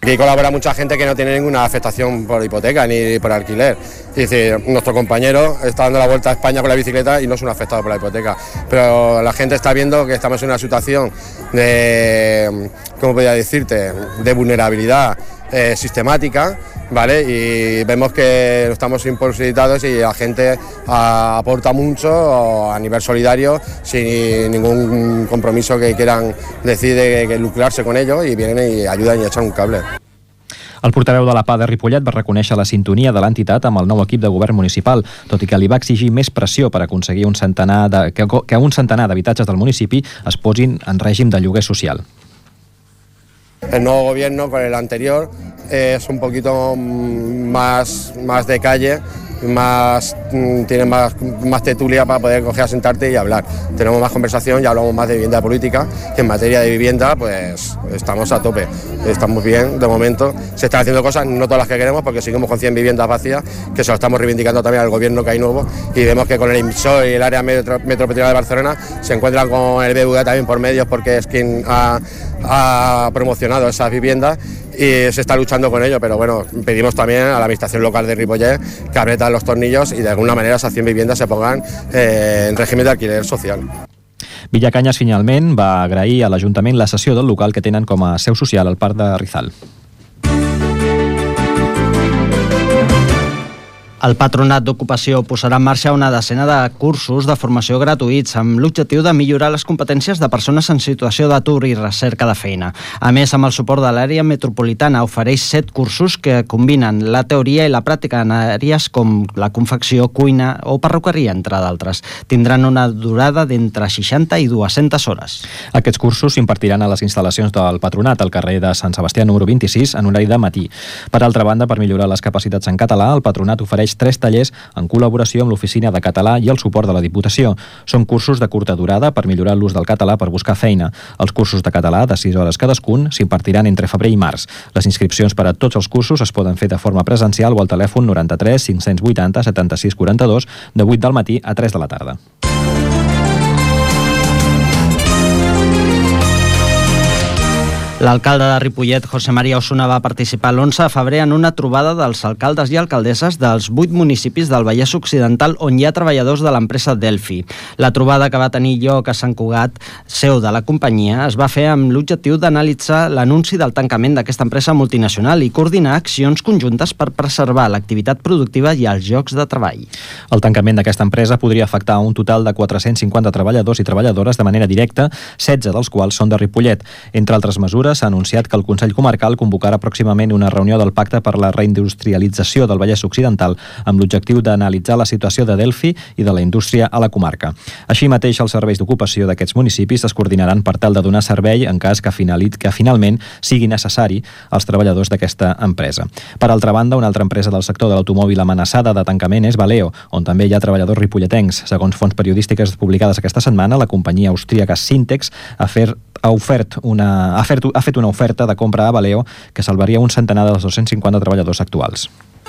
Aquí colabora mucha gente que no tiene ninguna afectación por hipoteca ni por alquiler. Es decir, nuestro compañero está dando la vuelta a España con la bicicleta y no es un afectado por la hipoteca. Pero la gente está viendo que estamos en una situación de, ¿cómo podría decirte?, de vulnerabilidad eh, sistemática, ¿vale? Y vemos que estamos imposibilitados y la gente a, aporta mucho a nivel solidario sin ningún compromiso que quieran decir de, de lucrarse con ello, y vienen y ayudan y echan un cable. El portaveu de la P A de Ripollet va reconèixer la sintonia de l'entitat amb el nou equip de govern municipal, tot i que li va exigir més pressió per aconseguir un centenar de, que, que un centenar d'habitatges del municipi es posin en règim de lloguer social. El nuevo gobierno con el anterior es un poquito más, más de calle, más, tiene más, más tertulia para poder coger a sentarte y hablar. Tenemos más conversación y hablamos más de vivienda política, que en materia de vivienda pues estamos a tope, estamos bien de momento. Se están haciendo cosas, no todas las que queremos, porque seguimos con cien viviendas vacías, que se lo estamos reivindicando también al gobierno que hay nuevo, y vemos que con el I M S O y el área metro, metropolitana de Barcelona se encuentran con el B V A también por medios, porque es quien ha, ha promocionado esas viviendas y se está luchando con ello, pero bueno, pedimos también a la administración local de Ripollet que aprieta los tornillos y de alguna manera esas cien viviendas se pongan eh, en régimen de alquiler social. Villacanyes finalment va agrair a l'Ajuntament la cessió del local que tenen com a seu social al Parc de Rizal. El Patronat d'Ocupació posarà en marxa una decena de cursos de formació gratuïts amb l'objectiu de millorar les competències de persones en situació d'atur i recerca de feina. A més, amb el suport de l'àrea metropolitana, ofereix set cursos que combinen la teoria i la pràctica en àrees com la confecció, cuina o perruqueria, entre d'altres. Tindran una durada d'entre seixanta i dues-centes hores. Aquests cursos s'impartiran a les instal·lacions del Patronat, al carrer de Sant Sebastià número vint-i-sis, en horari de matí. Per altra banda, per millorar les capacitats en català, el Patronat ofereix tres tallers en col·laboració amb l'Oficina de Català i el suport de la Diputació. Són cursos de curta durada per millorar l'ús del català per buscar feina. Els cursos de català, de sis hores cadascun, s'impartiran entre febrer i març. Les inscripcions per a tots els cursos es poden fer de forma presencial o al telèfon noranta-tres cinc-cents vuitanta setanta-sis quaranta-dos de vuit del matí a tres de la tarda. L'alcalde de Ripollet, José María Osuna, va participar l'onze de febrer en una trobada dels alcaldes i alcaldesses dels vuit municipis del Vallès Occidental on hi ha treballadors de l'empresa Delphi. La trobada, que va tenir lloc a Sant Cugat, seu de la companyia, es va fer amb l'objectiu d'analitzar l'anunci del tancament d'aquesta empresa multinacional i coordinar accions conjuntes per preservar l'activitat productiva i els llocs de treball. El tancament d'aquesta empresa podria afectar un total de quatre-cents cinquanta treballadors i treballadores de manera directa, setze dels quals són de Ripollet. Entre altres mesures, s'ha anunciat que el Consell Comarcal convocarà pròximament una reunió del Pacte per la Reindustrialització del Vallès Occidental amb l'objectiu d'analitzar la situació de Delphi i de la indústria a la comarca. Així mateix, els serveis d'ocupació d'aquests municipis es coordinaran per tal de donar servei en cas que, finalit, que finalment sigui necessari als treballadors d'aquesta empresa. Per altra banda, una altra empresa del sector de l'automòbil amenaçada de tancament és Valeo, on també hi ha treballadors ripolletencs. Segons fonts periodístiques publicades aquesta setmana, la companyia austríaca Sintex ha fet ha, ofert una, ha, fet, ha fet una oferta de compra a Valeo que salvaria un centenar dels dos-cents cinquanta treballadors actuals.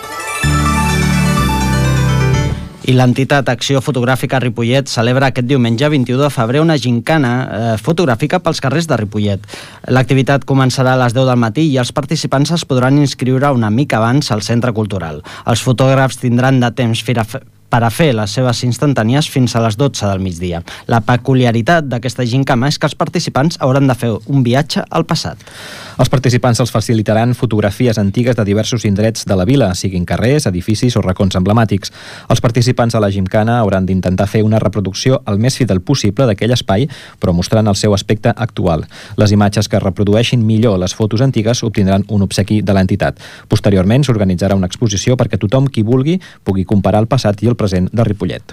I l'entitat Acció Fotogràfica Ripollet celebra aquest diumenge vint-i-u de febrer una gincana eh, fotogràfica pels carrers de Ripollet. L'activitat començarà a les deu del matí i els participants es podran inscriure una mica abans al Centre Cultural. Els fotògrafs tindran de temps per a fer les seves instantànies fins a les dotze del migdia. La peculiaritat d'aquesta gincana és que els participants hauran de fer un viatge al passat. Els participants els facilitaran fotografies antigues de diversos indrets de la vila, siguin carrers, edificis o racons emblemàtics. Els participants a la gincana hauran d'intentar fer una reproducció el més fidel possible d'aquell espai, però mostrant el seu aspecte actual. Les imatges que reprodueixin millor les fotos antigues obtindran un obsequi de l'entitat. Posteriorment s'organitzarà una exposició perquè tothom qui vulgui pugui comparar el passat i el present de Ripollet.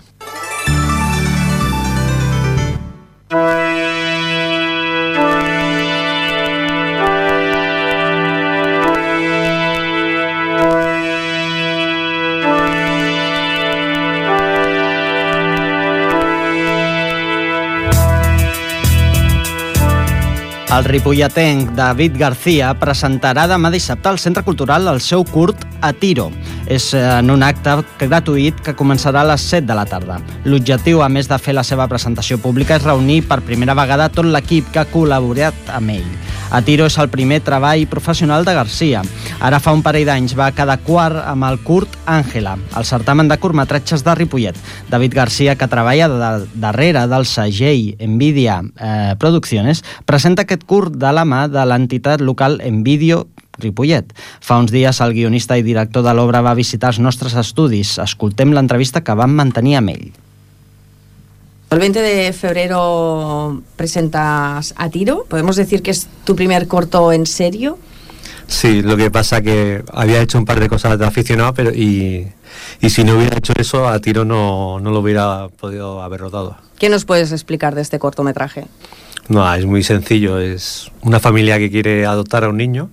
El ripolletenc David García presentarà demà dissabte al Centre Cultural el seu curt A Tiro. És en un acte gratuït que començarà a les set de la tarda. L'objectiu, a més de fer la seva presentació pública, és reunir per primera vegada tot l'equip que ha col·laborat amb ell. A Tiro és el primer treball professional de Garcia. Ara fa un parell d'anys va quedar quart amb el curt Àngela, el certamen de curtmetratges de Ripollet. David Garcia, que treballa de, darrere del segell Envidia eh, Producciones, presenta aquest curt de la mà de l'entitat local Envidio Ripollet. Fa uns dies el guionista i director de l'obra va visitar els nostres estudis. Escoltem l'entrevista que vam mantenir amb ell. El veinte de febrero presentas A Tiro. ¿Podemos decir que es tu primer corto en serio? Sí, lo que pasa que había hecho un par de cosas de aficionado, pero y, y si no hubiera hecho eso, A Tiro no, no lo hubiera podido haber rodado. ¿Qué nos puedes explicar de este cortometraje? No, es muy sencillo. Es una familia que quiere adoptar a un niño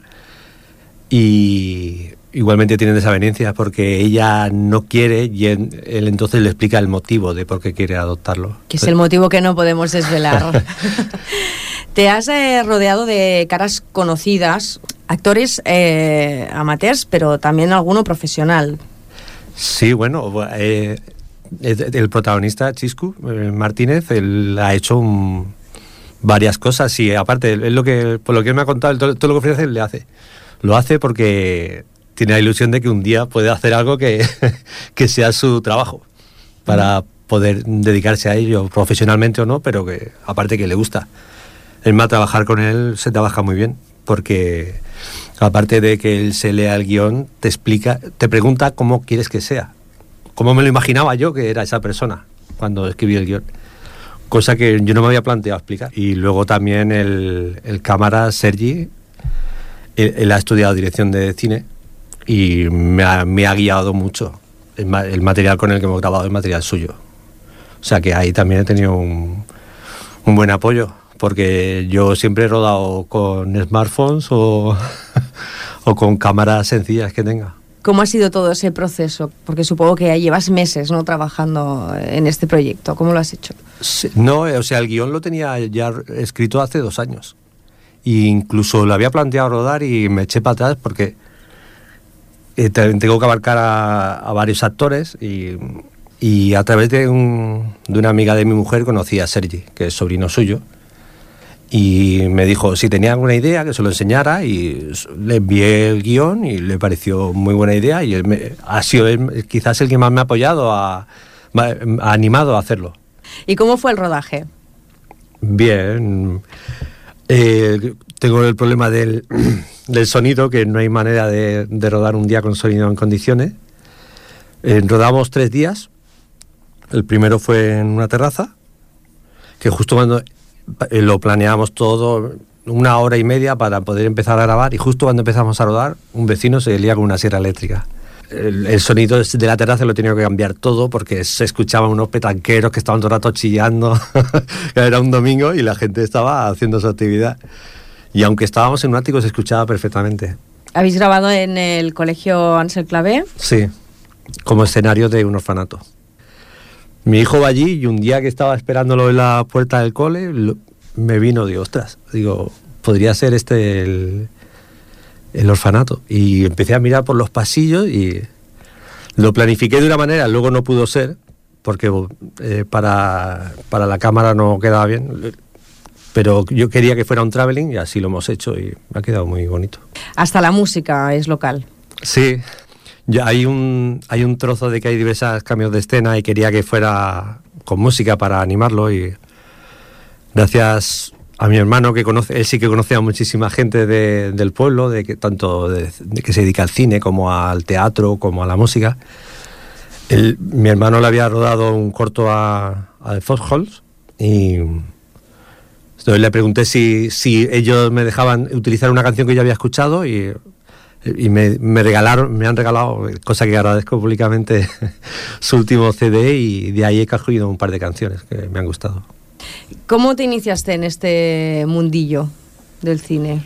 y igualmente tienen desavenencias porque ella no quiere y él, él entonces le explica el motivo de por qué quiere adoptarlo. Que es el motivo que no podemos desvelar. Te has eh, rodeado de caras conocidas, actores eh, amateurs, pero también alguno profesional. Sí, bueno, eh, el protagonista, Chiscu eh, Martínez, él ha hecho un, varias cosas y aparte, es lo que, por lo que él me ha contado, todo, todo lo que ofrece, él le hace. Lo hace porque tiene la ilusión de que un día puede hacer algo que, que sea su trabajo para poder dedicarse a ello profesionalmente o no, pero que aparte que le gusta. El más trabajar con él se trabaja muy bien porque aparte de que él se lea el guión, te explica, te pregunta cómo quieres que sea, cómo me lo imaginaba yo que era esa persona cuando escribí el guión, cosa que yo no me había planteado explicar. Y luego también el, el cámara Sergi, él, él ha estudiado dirección de cine y me ha, me ha guiado mucho. El, el material con el que hemos grabado es material suyo. O sea que ahí también he tenido un, un buen apoyo, porque yo siempre he rodado con smartphones o, o con cámaras sencillas que tenga. ¿Cómo ha sido todo ese proceso? Porque supongo que ya llevas meses, ¿no?, trabajando en este proyecto. ¿Cómo lo has hecho? Sí, no, o sea, el guión lo tenía ya escrito hace dos años. E incluso lo había planteado rodar y me eché para atrás porque eh, tengo que abarcar a, a varios actores y, y a través de, un, de una amiga de mi mujer conocí a Sergi, que es sobrino suyo, y me dijo si tenía alguna idea que se lo enseñara y le envié el guión y le pareció muy buena idea y él me, ha sido él, quizás el que más me ha apoyado, a, ha animado a hacerlo. ¿Y cómo fue el rodaje? Bien. Eh, tengo el problema del, del sonido, que no hay manera de, de rodar un día con sonido en condiciones. Eh, rodamos tres días. El primero fue en una terraza, que justo cuando eh, lo planeamos todo, una hora y media para poder empezar a grabar, y justo cuando empezamos a rodar, un vecino se lía con una sierra eléctrica. El, el sonido de la terraza lo he tenido que cambiar todo porque se escuchaban unos petanqueros que estaban todo el rato chillando. Era un domingo y la gente estaba haciendo su actividad. Y aunque estábamos en un ático, se escuchaba perfectamente. ¿Habéis grabado en el colegio Ansel Clavé? Sí, como escenario de un orfanato. Mi hijo va allí y un día que estaba esperándolo en la puerta del cole, lo, me vino, digo, ostras, digo, podría ser este el... el orfanato, y empecé a mirar por los pasillos y lo planifiqué de una manera, luego no pudo ser porque eh, para, para la cámara no quedaba bien, pero yo quería que fuera un traveling y así lo hemos hecho y me ha quedado muy bonito. Hasta la música es local. Sí, ya hay un, hay un trozo de que hay diversos cambios de escena y quería que fuera con música para animarlo, y gracias a mi hermano, que conoce, él sí que conoce a muchísima gente de, del pueblo, de que tanto de, de que se dedica al cine como al teatro como a la música. Él, mi hermano le había rodado un corto a, a Foxholes y entonces le pregunté si, si ellos me dejaban utilizar una canción que yo había escuchado y, y me, me regalaron, me han regalado, cosa que agradezco públicamente, su último C D, y de ahí he cogido un par de canciones que me han gustado. ¿Cómo te iniciaste en este mundillo del cine?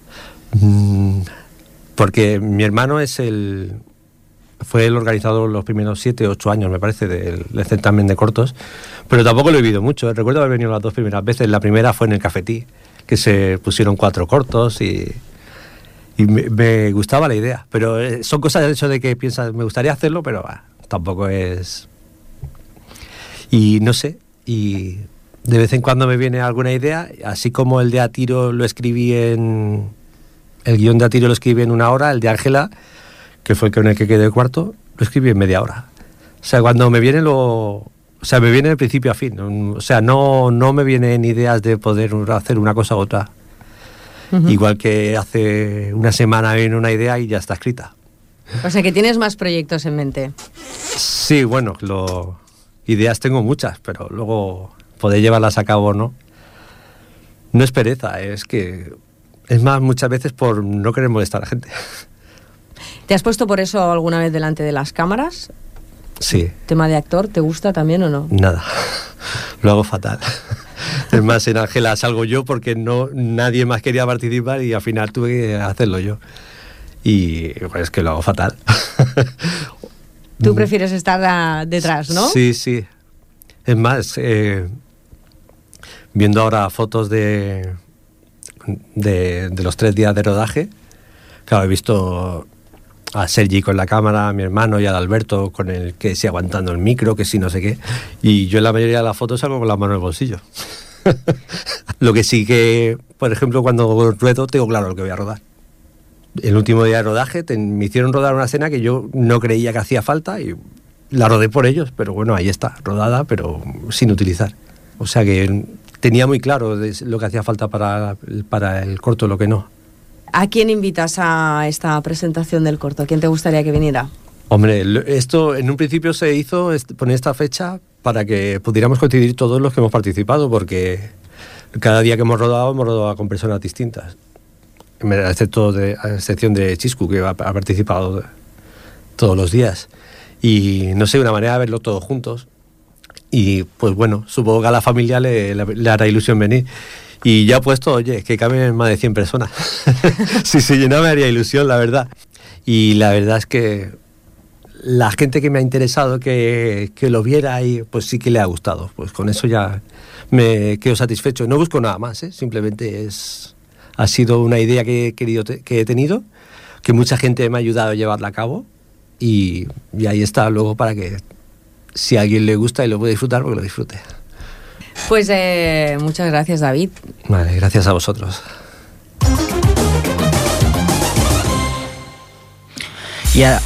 Mm, porque mi hermano es el fue el organizador los primeros siete, ocho años, me parece, del, del certamen de cortos, pero tampoco lo he vivido mucho. Recuerdo haber venido las dos primeras veces. La primera fue en el Cafetí, que se pusieron cuatro cortos y, Y me, me gustaba la idea, pero son cosas de hecho de que piensas, me gustaría hacerlo, pero bah, tampoco es... Y no sé, y de vez en cuando me viene alguna idea, así como el de A Tiro lo escribí en... El guión de A Tiro lo escribí en una hora, el de Ángela, que fue el con el que quedé cuarto, lo escribí en media hora. O sea, cuando me viene lo... O sea, me viene de principio a fin. O sea, no, no me vienen ideas de poder hacer una cosa u otra. Uh-huh. Igual que hace una semana viene una idea y ya está escrita. O sea, que tienes más proyectos en mente. Sí, bueno, lo... ideas tengo muchas, pero luego poder llevarlas a cabo, ¿no? No es pereza, es que... Es más, muchas veces por no querer molestar a la gente. ¿Te has puesto por eso alguna vez delante de las cámaras? Sí. ¿Tema de actor te gusta también o no? Nada, lo hago fatal. Es más, en Ángela salgo yo porque no, nadie más quería participar y al final tuve que hacerlo yo. Y pues, es que lo hago fatal. Tú prefieres estar a, detrás, ¿no? Sí, sí. Es más, eh, viendo ahora fotos de, de, de los tres días de rodaje, claro, he visto a Sergi con la cámara, a mi hermano y a Alberto con el que sí aguantando el micro, que sí no sé qué, y yo en la mayoría de las fotos salgo con la mano en el bolsillo. Lo que sí que, por ejemplo, cuando ruedo tengo claro lo que voy a rodar. El último día de rodaje te, me hicieron rodar una escena que yo no creía que hacía falta y la rodé por ellos, pero bueno, ahí está, rodada, pero sin utilizar. O sea que tenía muy claro lo que hacía falta para, para el corto, lo que no. ¿A quién invitas a esta presentación del corto? ¿A quién te gustaría que viniera? Hombre, esto en un principio se hizo poner esta fecha para que pudiéramos coincidir todos los que hemos participado, porque cada día que hemos rodado, hemos rodado con personas distintas. Excepto de, a excepción de Chiscu, que ha, ha participado todos los días. Y no sé, una manera de verlo todos juntos. Y pues bueno, supongo que a la familia le, le, le hará ilusión venir. Y ya he puesto, oye, que caben más de cien personas. Si se llenaba me haría ilusión, la verdad. Y la verdad es que la gente que me ha interesado que, que lo viera, y pues sí que le ha gustado. Pues con eso ya me quedo satisfecho. No busco nada más, ¿eh? Simplemente es, ha sido una idea que he, querido te, que he tenido, que mucha gente me ha ayudado a llevarla a cabo. Y, y ahí está luego para que si a alguien le gusta y lo puede disfrutar, pues que lo disfrute. Pues eh, muchas gracias, David. Vale, gracias a vosotros. I ara,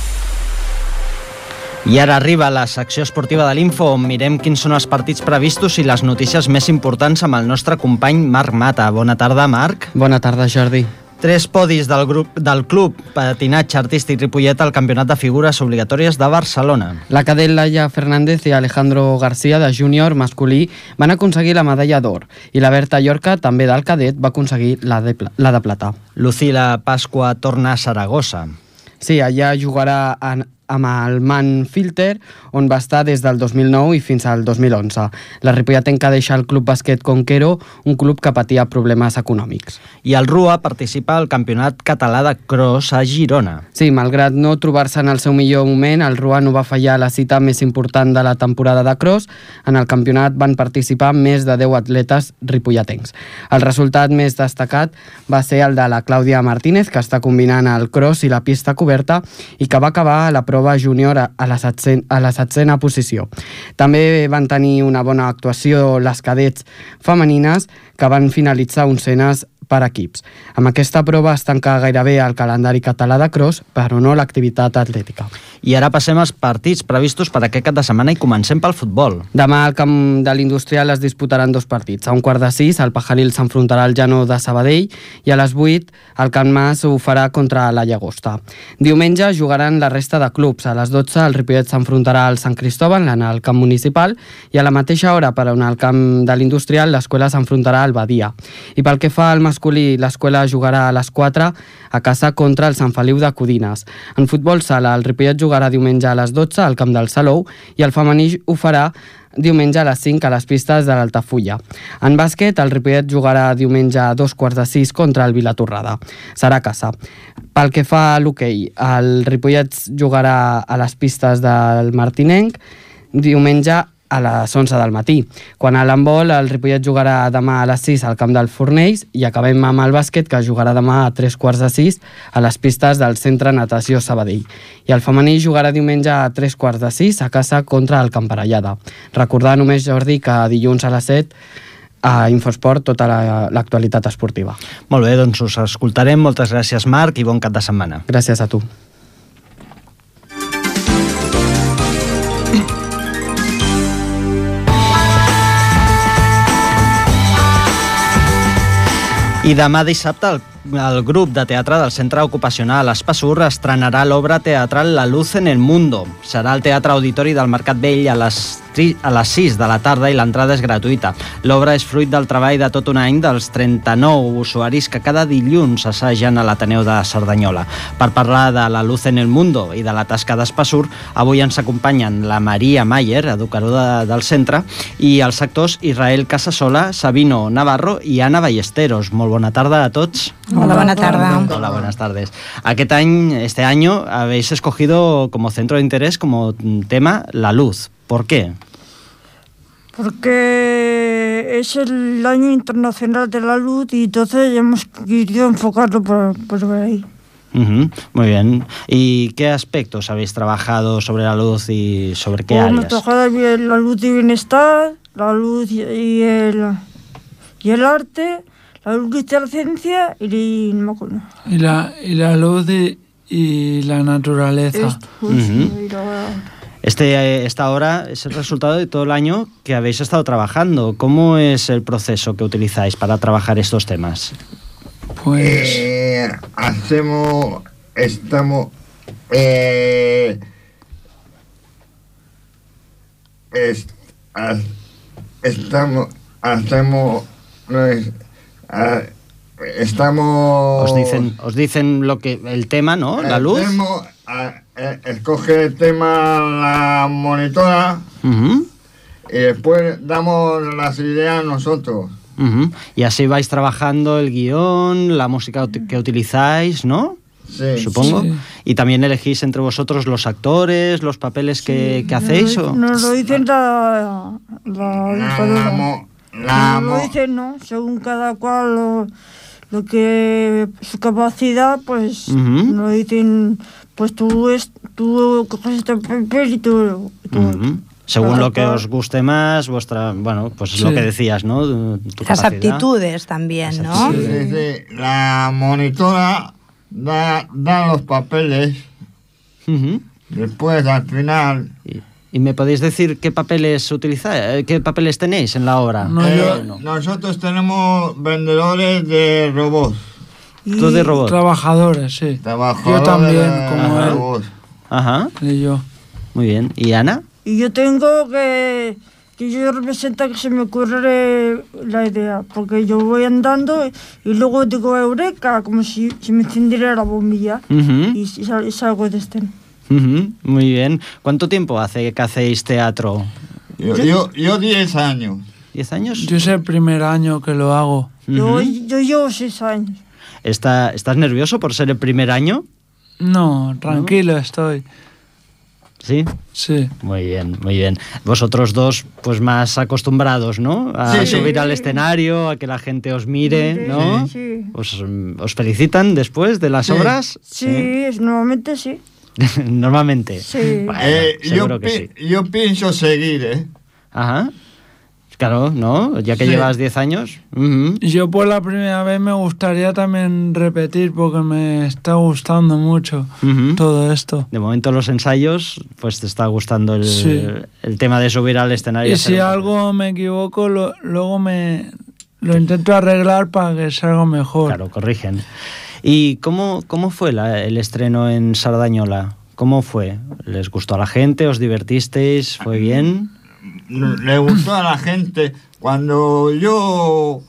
I ara arriba la secció esportiva de l'Info, on mirem quins són els partits previstos i les notícies més importants amb el nostre company Marc Mata. Bona tarda, Marc. Bona tarda, Jordi. Tres podis del grup del Club Patinatge Artístic Ripollet al Campionat de Figures Obligatòries de Barcelona. La cadet Laia Fernández i Alejandro García de júnior masculí van aconseguir la medalla d'or i la Berta Llorca, també del cadet, va aconseguir la de, la de plata. Lucila Pasqua torna a Saragossa. Sí, allà jugarà en, amb el Man Filter, on va estar des del dos mil nou i fins al dos mil onze. La ripolletenca deixa el Club Bàsquet Conquero, un club que patia problemes econòmics. I el Rua participa al Campionat Català de Cross a Girona. Sí, malgrat no trobar-se en el seu millor moment, el Rua no va fallar la cita més important de la temporada de cross. En el campionat van participar més de deu atletes ripolletens. El resultat més destacat va ser el de la Clàudia Martínez, que està combinant el cross i la pista coberta i que va acabar a la prova júnior a la setzena, a la setzena posició. També van tenir una bona actuació les cadets femenines, que van finalitzar onzenes per equips. Amb aquesta prova es tanca gairebé el calendari català de cross, però no l'activitat atlètica. I ara passem als partits previstos per aquest cap de setmana i comencem pel futbol. Demà al camp de l'Industrial es disputaran dos partits. A un quart de sis, el Pajaril s'enfrontarà al Llano de Sabadell i a les vuit el Can Mas ho farà contra la Llagosta. Diumenge jugaran la resta de clubs. A les dotze el Ripollet s'enfrontarà al Sant Cristóbal en el camp municipal i a la mateixa hora, però en el camp de l'Industrial, l'escola s'enfrontarà al Badia. I pel que fa al masculí, l'escola jugarà a les quatre a casa contra el Sant Feliu de Codines. En futbol sala, el Ripollet jugarà diumenge a les dotze al camp del Salou i el femení ho farà diumenge a les cinc a les pistes de l'Altafulla. En bàsquet, el Ripollet jugarà diumenge a dos quarts de sis contra el Vilatorrada. Serà a casa. Pel que fa a l'hoquei, el Ripollet jugarà a les pistes del Martinenc diumenge a les onze del matí. Quan a l'handbol, el Ripollet jugarà demà a les sis al camp del Fornells i acabem amb el bàsquet, que jugarà demà a tres quarts de sis a les pistes del Centre Natació Sabadell. I el femení jugarà diumenge a tres quarts de sis a casa contra el Camparellada. Recordar només, Jordi, que dilluns a les set a Infosport tota l'actualitat esportiva. Molt bé, doncs us escoltarem. Moltes gràcies, Marc, i bon cap de setmana. Gràcies a tu. I demà dissabte el, el grup de teatre del Centre Ocupacional Espassur estrenarà l'obra teatral La luz en el mundo. Serà al Teatre Auditori del Mercat Vell a les, a les sis de la tarda i l'entrada és gratuïta. L'obra és fruit del treball de tot un any dels trenta-nou usuaris que cada dilluns assagen a l'Ateneu de Cerdanyola. Per parlar de La luz en el mundo i de la tasca d'Espassur, avui ens acompanyen la Maria Mayer, educadora de, del centre, i els actors Israel Casasola, Sabino Navarro i Ana Ballesteros. Molt bona tarda a tots. Hola, buena tarde. Hola, buenas tardes. Aquest any, este año, habéis escogido como centro de interés, como tema, la luz. ¿Por qué? Porque es el año internacional de la luz y entonces hemos querido enfocarlo por, por ahí. Uh-huh. Muy bien. ¿Y qué aspectos habéis trabajado sobre la luz y sobre qué pues áreas? Hemos trabajado la luz y bienestar, la luz y el, y el arte, la luz de la ciencia y, no me acuerdo. Y la, y la luz de, y la naturaleza. Esto, uh-huh. y la, Este, esta hora es el resultado de todo el año que habéis estado trabajando. ¿Cómo es el proceso que utilizáis para trabajar estos temas? Pues eh, hacemos, estamos, eh, es, as, estamos, hacemos, eh, estamos. Os dicen, os dicen lo que el tema, ¿no? La luz. Hacemos, a, eh, escoge el tema la monitora uh-huh. y después damos las ideas nosotros. Uh-huh. Y así vais trabajando el guión, la música que utilizáis, ¿no? Sí. Supongo. Sí. Y también elegís entre vosotros los actores, los papeles que, que hacéis. Nos, ¿o? nos lo dicen la... la, la, mo, la nos lo dicen, ¿no? Según cada cual lo, lo que... su capacidad, pues uh-huh. nos lo dicen... Pues tú, es, tú coges este papel y tú... tú uh-huh. Según lo que os guste más, vuestra, bueno, pues es sí. lo que decías, ¿no? Tu Las capacidad. aptitudes también, ¿no? Sí, sí, sí. La monitora da, da los papeles. Uh-huh. Después, al final... Y, ¿Y me podéis decir qué papeles utilizáis, qué papeles tenéis en la obra? No, eh, yo, no. Nosotros tenemos vendedores de robots. ¿Tú de robots? Trabajadores, sí. Trabajadores yo también, de, como de él. robots. Ajá. Y yo. Muy bien. ¿Y Ana? Y yo tengo que, que yo representa que se me ocurre la idea, porque yo voy andando y, y luego digo eureka, como si, si me encendiera la bombilla uh-huh. y, y, sal, y salgo de este. Uh-huh. Muy bien. ¿Cuánto tiempo hace que hacéis teatro? Yo, yo, yo diez años. ¿Diez años? Yo es el primer año que lo hago. Uh-huh. Yo, yo llevo seis años. ¿Está, ¿Estás nervioso por ser el primer año? No, tranquilo ¿No? estoy. ¿Sí? Sí. Muy bien, muy bien. Vosotros dos, pues más acostumbrados, ¿no? A sí, subir sí. al escenario, a que la gente os mire, sí, ¿no? Sí. ¿Os, ¿Os felicitan después de las sí. obras? Sí, sí, normalmente sí. Normalmente. Sí. Bueno, eh, seguro yo, que sí. Yo pienso seguir, ¿eh? Ajá. Claro, ¿no? Ya que sí. llevas diez años. Uh-huh. Yo por la primera vez me gustaría también repetir porque me está gustando mucho uh-huh. todo esto. De momento los ensayos, pues te está gustando el, sí. el, el tema de subir al escenario. Y si algo me equivoco, lo, luego me lo intento arreglar para que salga mejor. Claro, corrigen. ¿Y cómo, cómo fue la, el estreno en Sardañola? ¿Cómo fue? ¿Les gustó a la gente? ¿Os divertisteis? ¿Fue bien? Le gustó a la gente. Cuando yo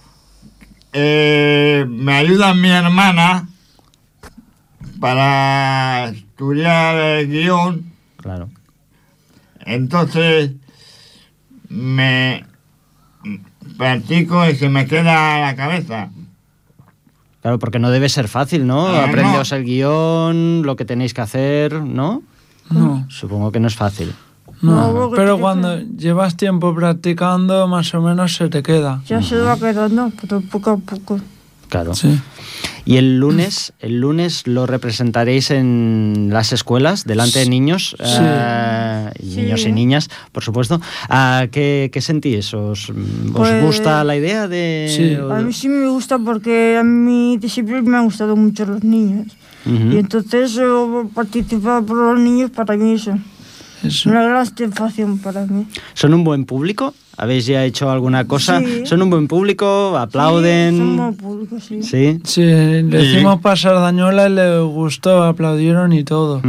eh, me ayuda mi hermana para estudiar el guión, claro. Entonces me practico y se me queda a la cabeza. Claro, porque no debe ser fácil, ¿no? Eh, Aprendeos no. el guión, lo que tenéis que hacer, ¿no? No. Supongo que no es fácil. No, No, pero que- cuando llevas tiempo practicando, más o menos se te queda. Ya se va quedando, pero poco a poco. Claro. Sí. Y el lunes, el lunes lo representaréis en las escuelas, delante de niños, Sí. eh, y Sí. niños y niñas, por supuesto. Ah, ¿qué, ¿Qué sentís? ¿Os, ¿Os Pues- gusta la idea de...? o A de- mí sí me gusta porque a mí siempre me han gustado mucho los niños. Ujú. Y entonces yo participar por los niños para mí eso. Es una gran satisfacción para mí. ¿Son un buen público? ¿Habéis ya hecho alguna cosa? Sí. ¿Son un buen público? ¿Aplauden? Sí, somos públicos, sí. ¿Sí? Sí, le hicimos pasar Dañola y le gustó, aplaudieron y todo.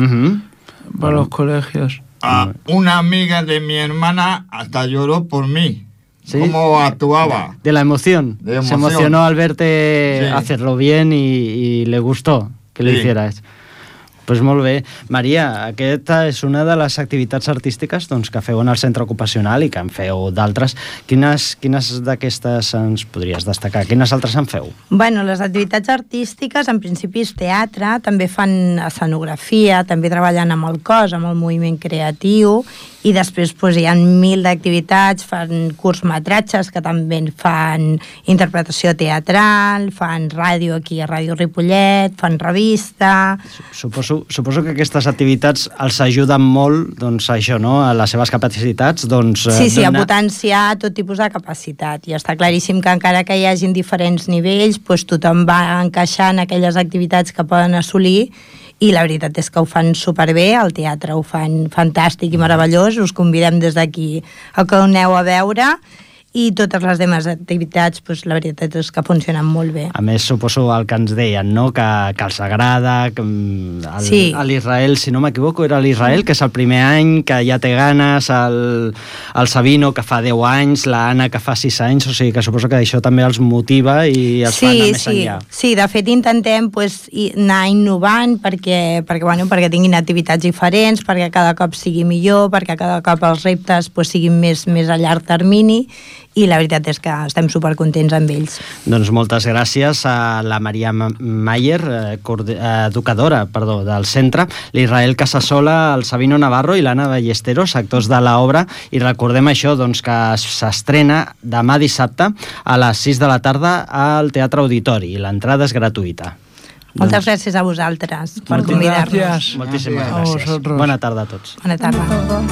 Para los colegios. Ah, una amiga de mi hermana hasta lloró por mí. ¿Cómo actuaba? De la emoción. De Se emoción. emocionó al verte Sí. hacerlo bien y, y le gustó que lo Sí. hicieras. Pues molt bé. Maria, aquesta és una de les activitats artístiques doncs, que feu en el centre ocupacional i que en feu d'altres. Quines, quines d'aquestes ens podries destacar? Quines altres en feu? Bueno, les activitats artístiques, en principi és teatre, també fan escenografia, també treballen amb el cos, amb el moviment creatiu, i després pues, hi ha mil d'activitats, fan curtmetratges que també fan interpretació teatral, fan ràdio aquí a Ràdio Ripollet, fan revista... Suposo, suposo que aquestes activitats els ajuden molt doncs, a això, no? A les seves capacitats. Doncs, eh, Sí, sí, a donar- potenciar tot tipus de capacitat. I està claríssim que encara que hi hagin diferents nivells, doncs tothom va encaixar en aquelles activitats que poden assolir, i la veritat és que ho fan superbé, el teatre ho fan fantàstic i meravellós, us convidem des d'aquí a que ho aneu a veure, i totes les demés activitats, doncs, la veritat és que funcionen molt bé. A més, suposo el que ens deien, no? que, que els agrada, que mm, el, Sí. a l'Israel, si no m'equivoco, era l'Israel, que és el primer any, que ja té ganes, el, el Sabino, que fa deu anys, la Anna, que fa sis anys, o sigui que suposo que això també els motiva i els fa anar més sí, enllà. sí, de fet intentem pues, i- anar innovant perquè, perquè, bueno, perquè tinguin activitats diferents, perquè cada cop sigui millor, perquè cada cop els reptes pues, siguin més, més a llarg termini, i la veritat és que estem supercontents amb ells. Doncs moltes gràcies a la Maria Ma- Mayer, eh, coorde- eh, educadora perdó, del centre, l'Israel Casasola, el Sabino Navarro i l'Anna Ballesteros, actors de l'obra, i recordem això, doncs, que s'estrena demà dissabte a les sis de la tarda al Teatre Auditori, i l'entrada és gratuïta. Moltes gràcies a vosaltres per convidar-nos. Moltíssimes A gràcies. vosaltres. Bona tarda a tots. Bona tarda.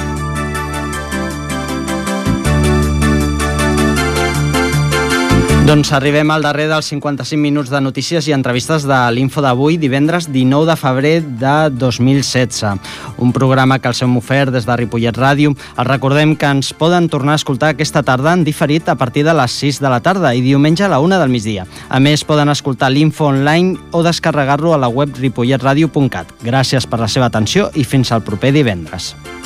Doncs arribem al darrer dels cinquanta-cinc minuts de notícies i entrevistes de l'Info d'avui, divendres dinou de febrer de dos mil setze. Un programa que els hem ofert des de Ripollet Ràdio. Els recordem que ens poden tornar a escoltar aquesta tarda en diferit a partir de les sis de la tarda i diumenge a la una del migdia. A més, poden escoltar l'Info online o descarregar-lo a la web ripolletradio punt cat. Gràcies per la seva atenció i fins al proper divendres.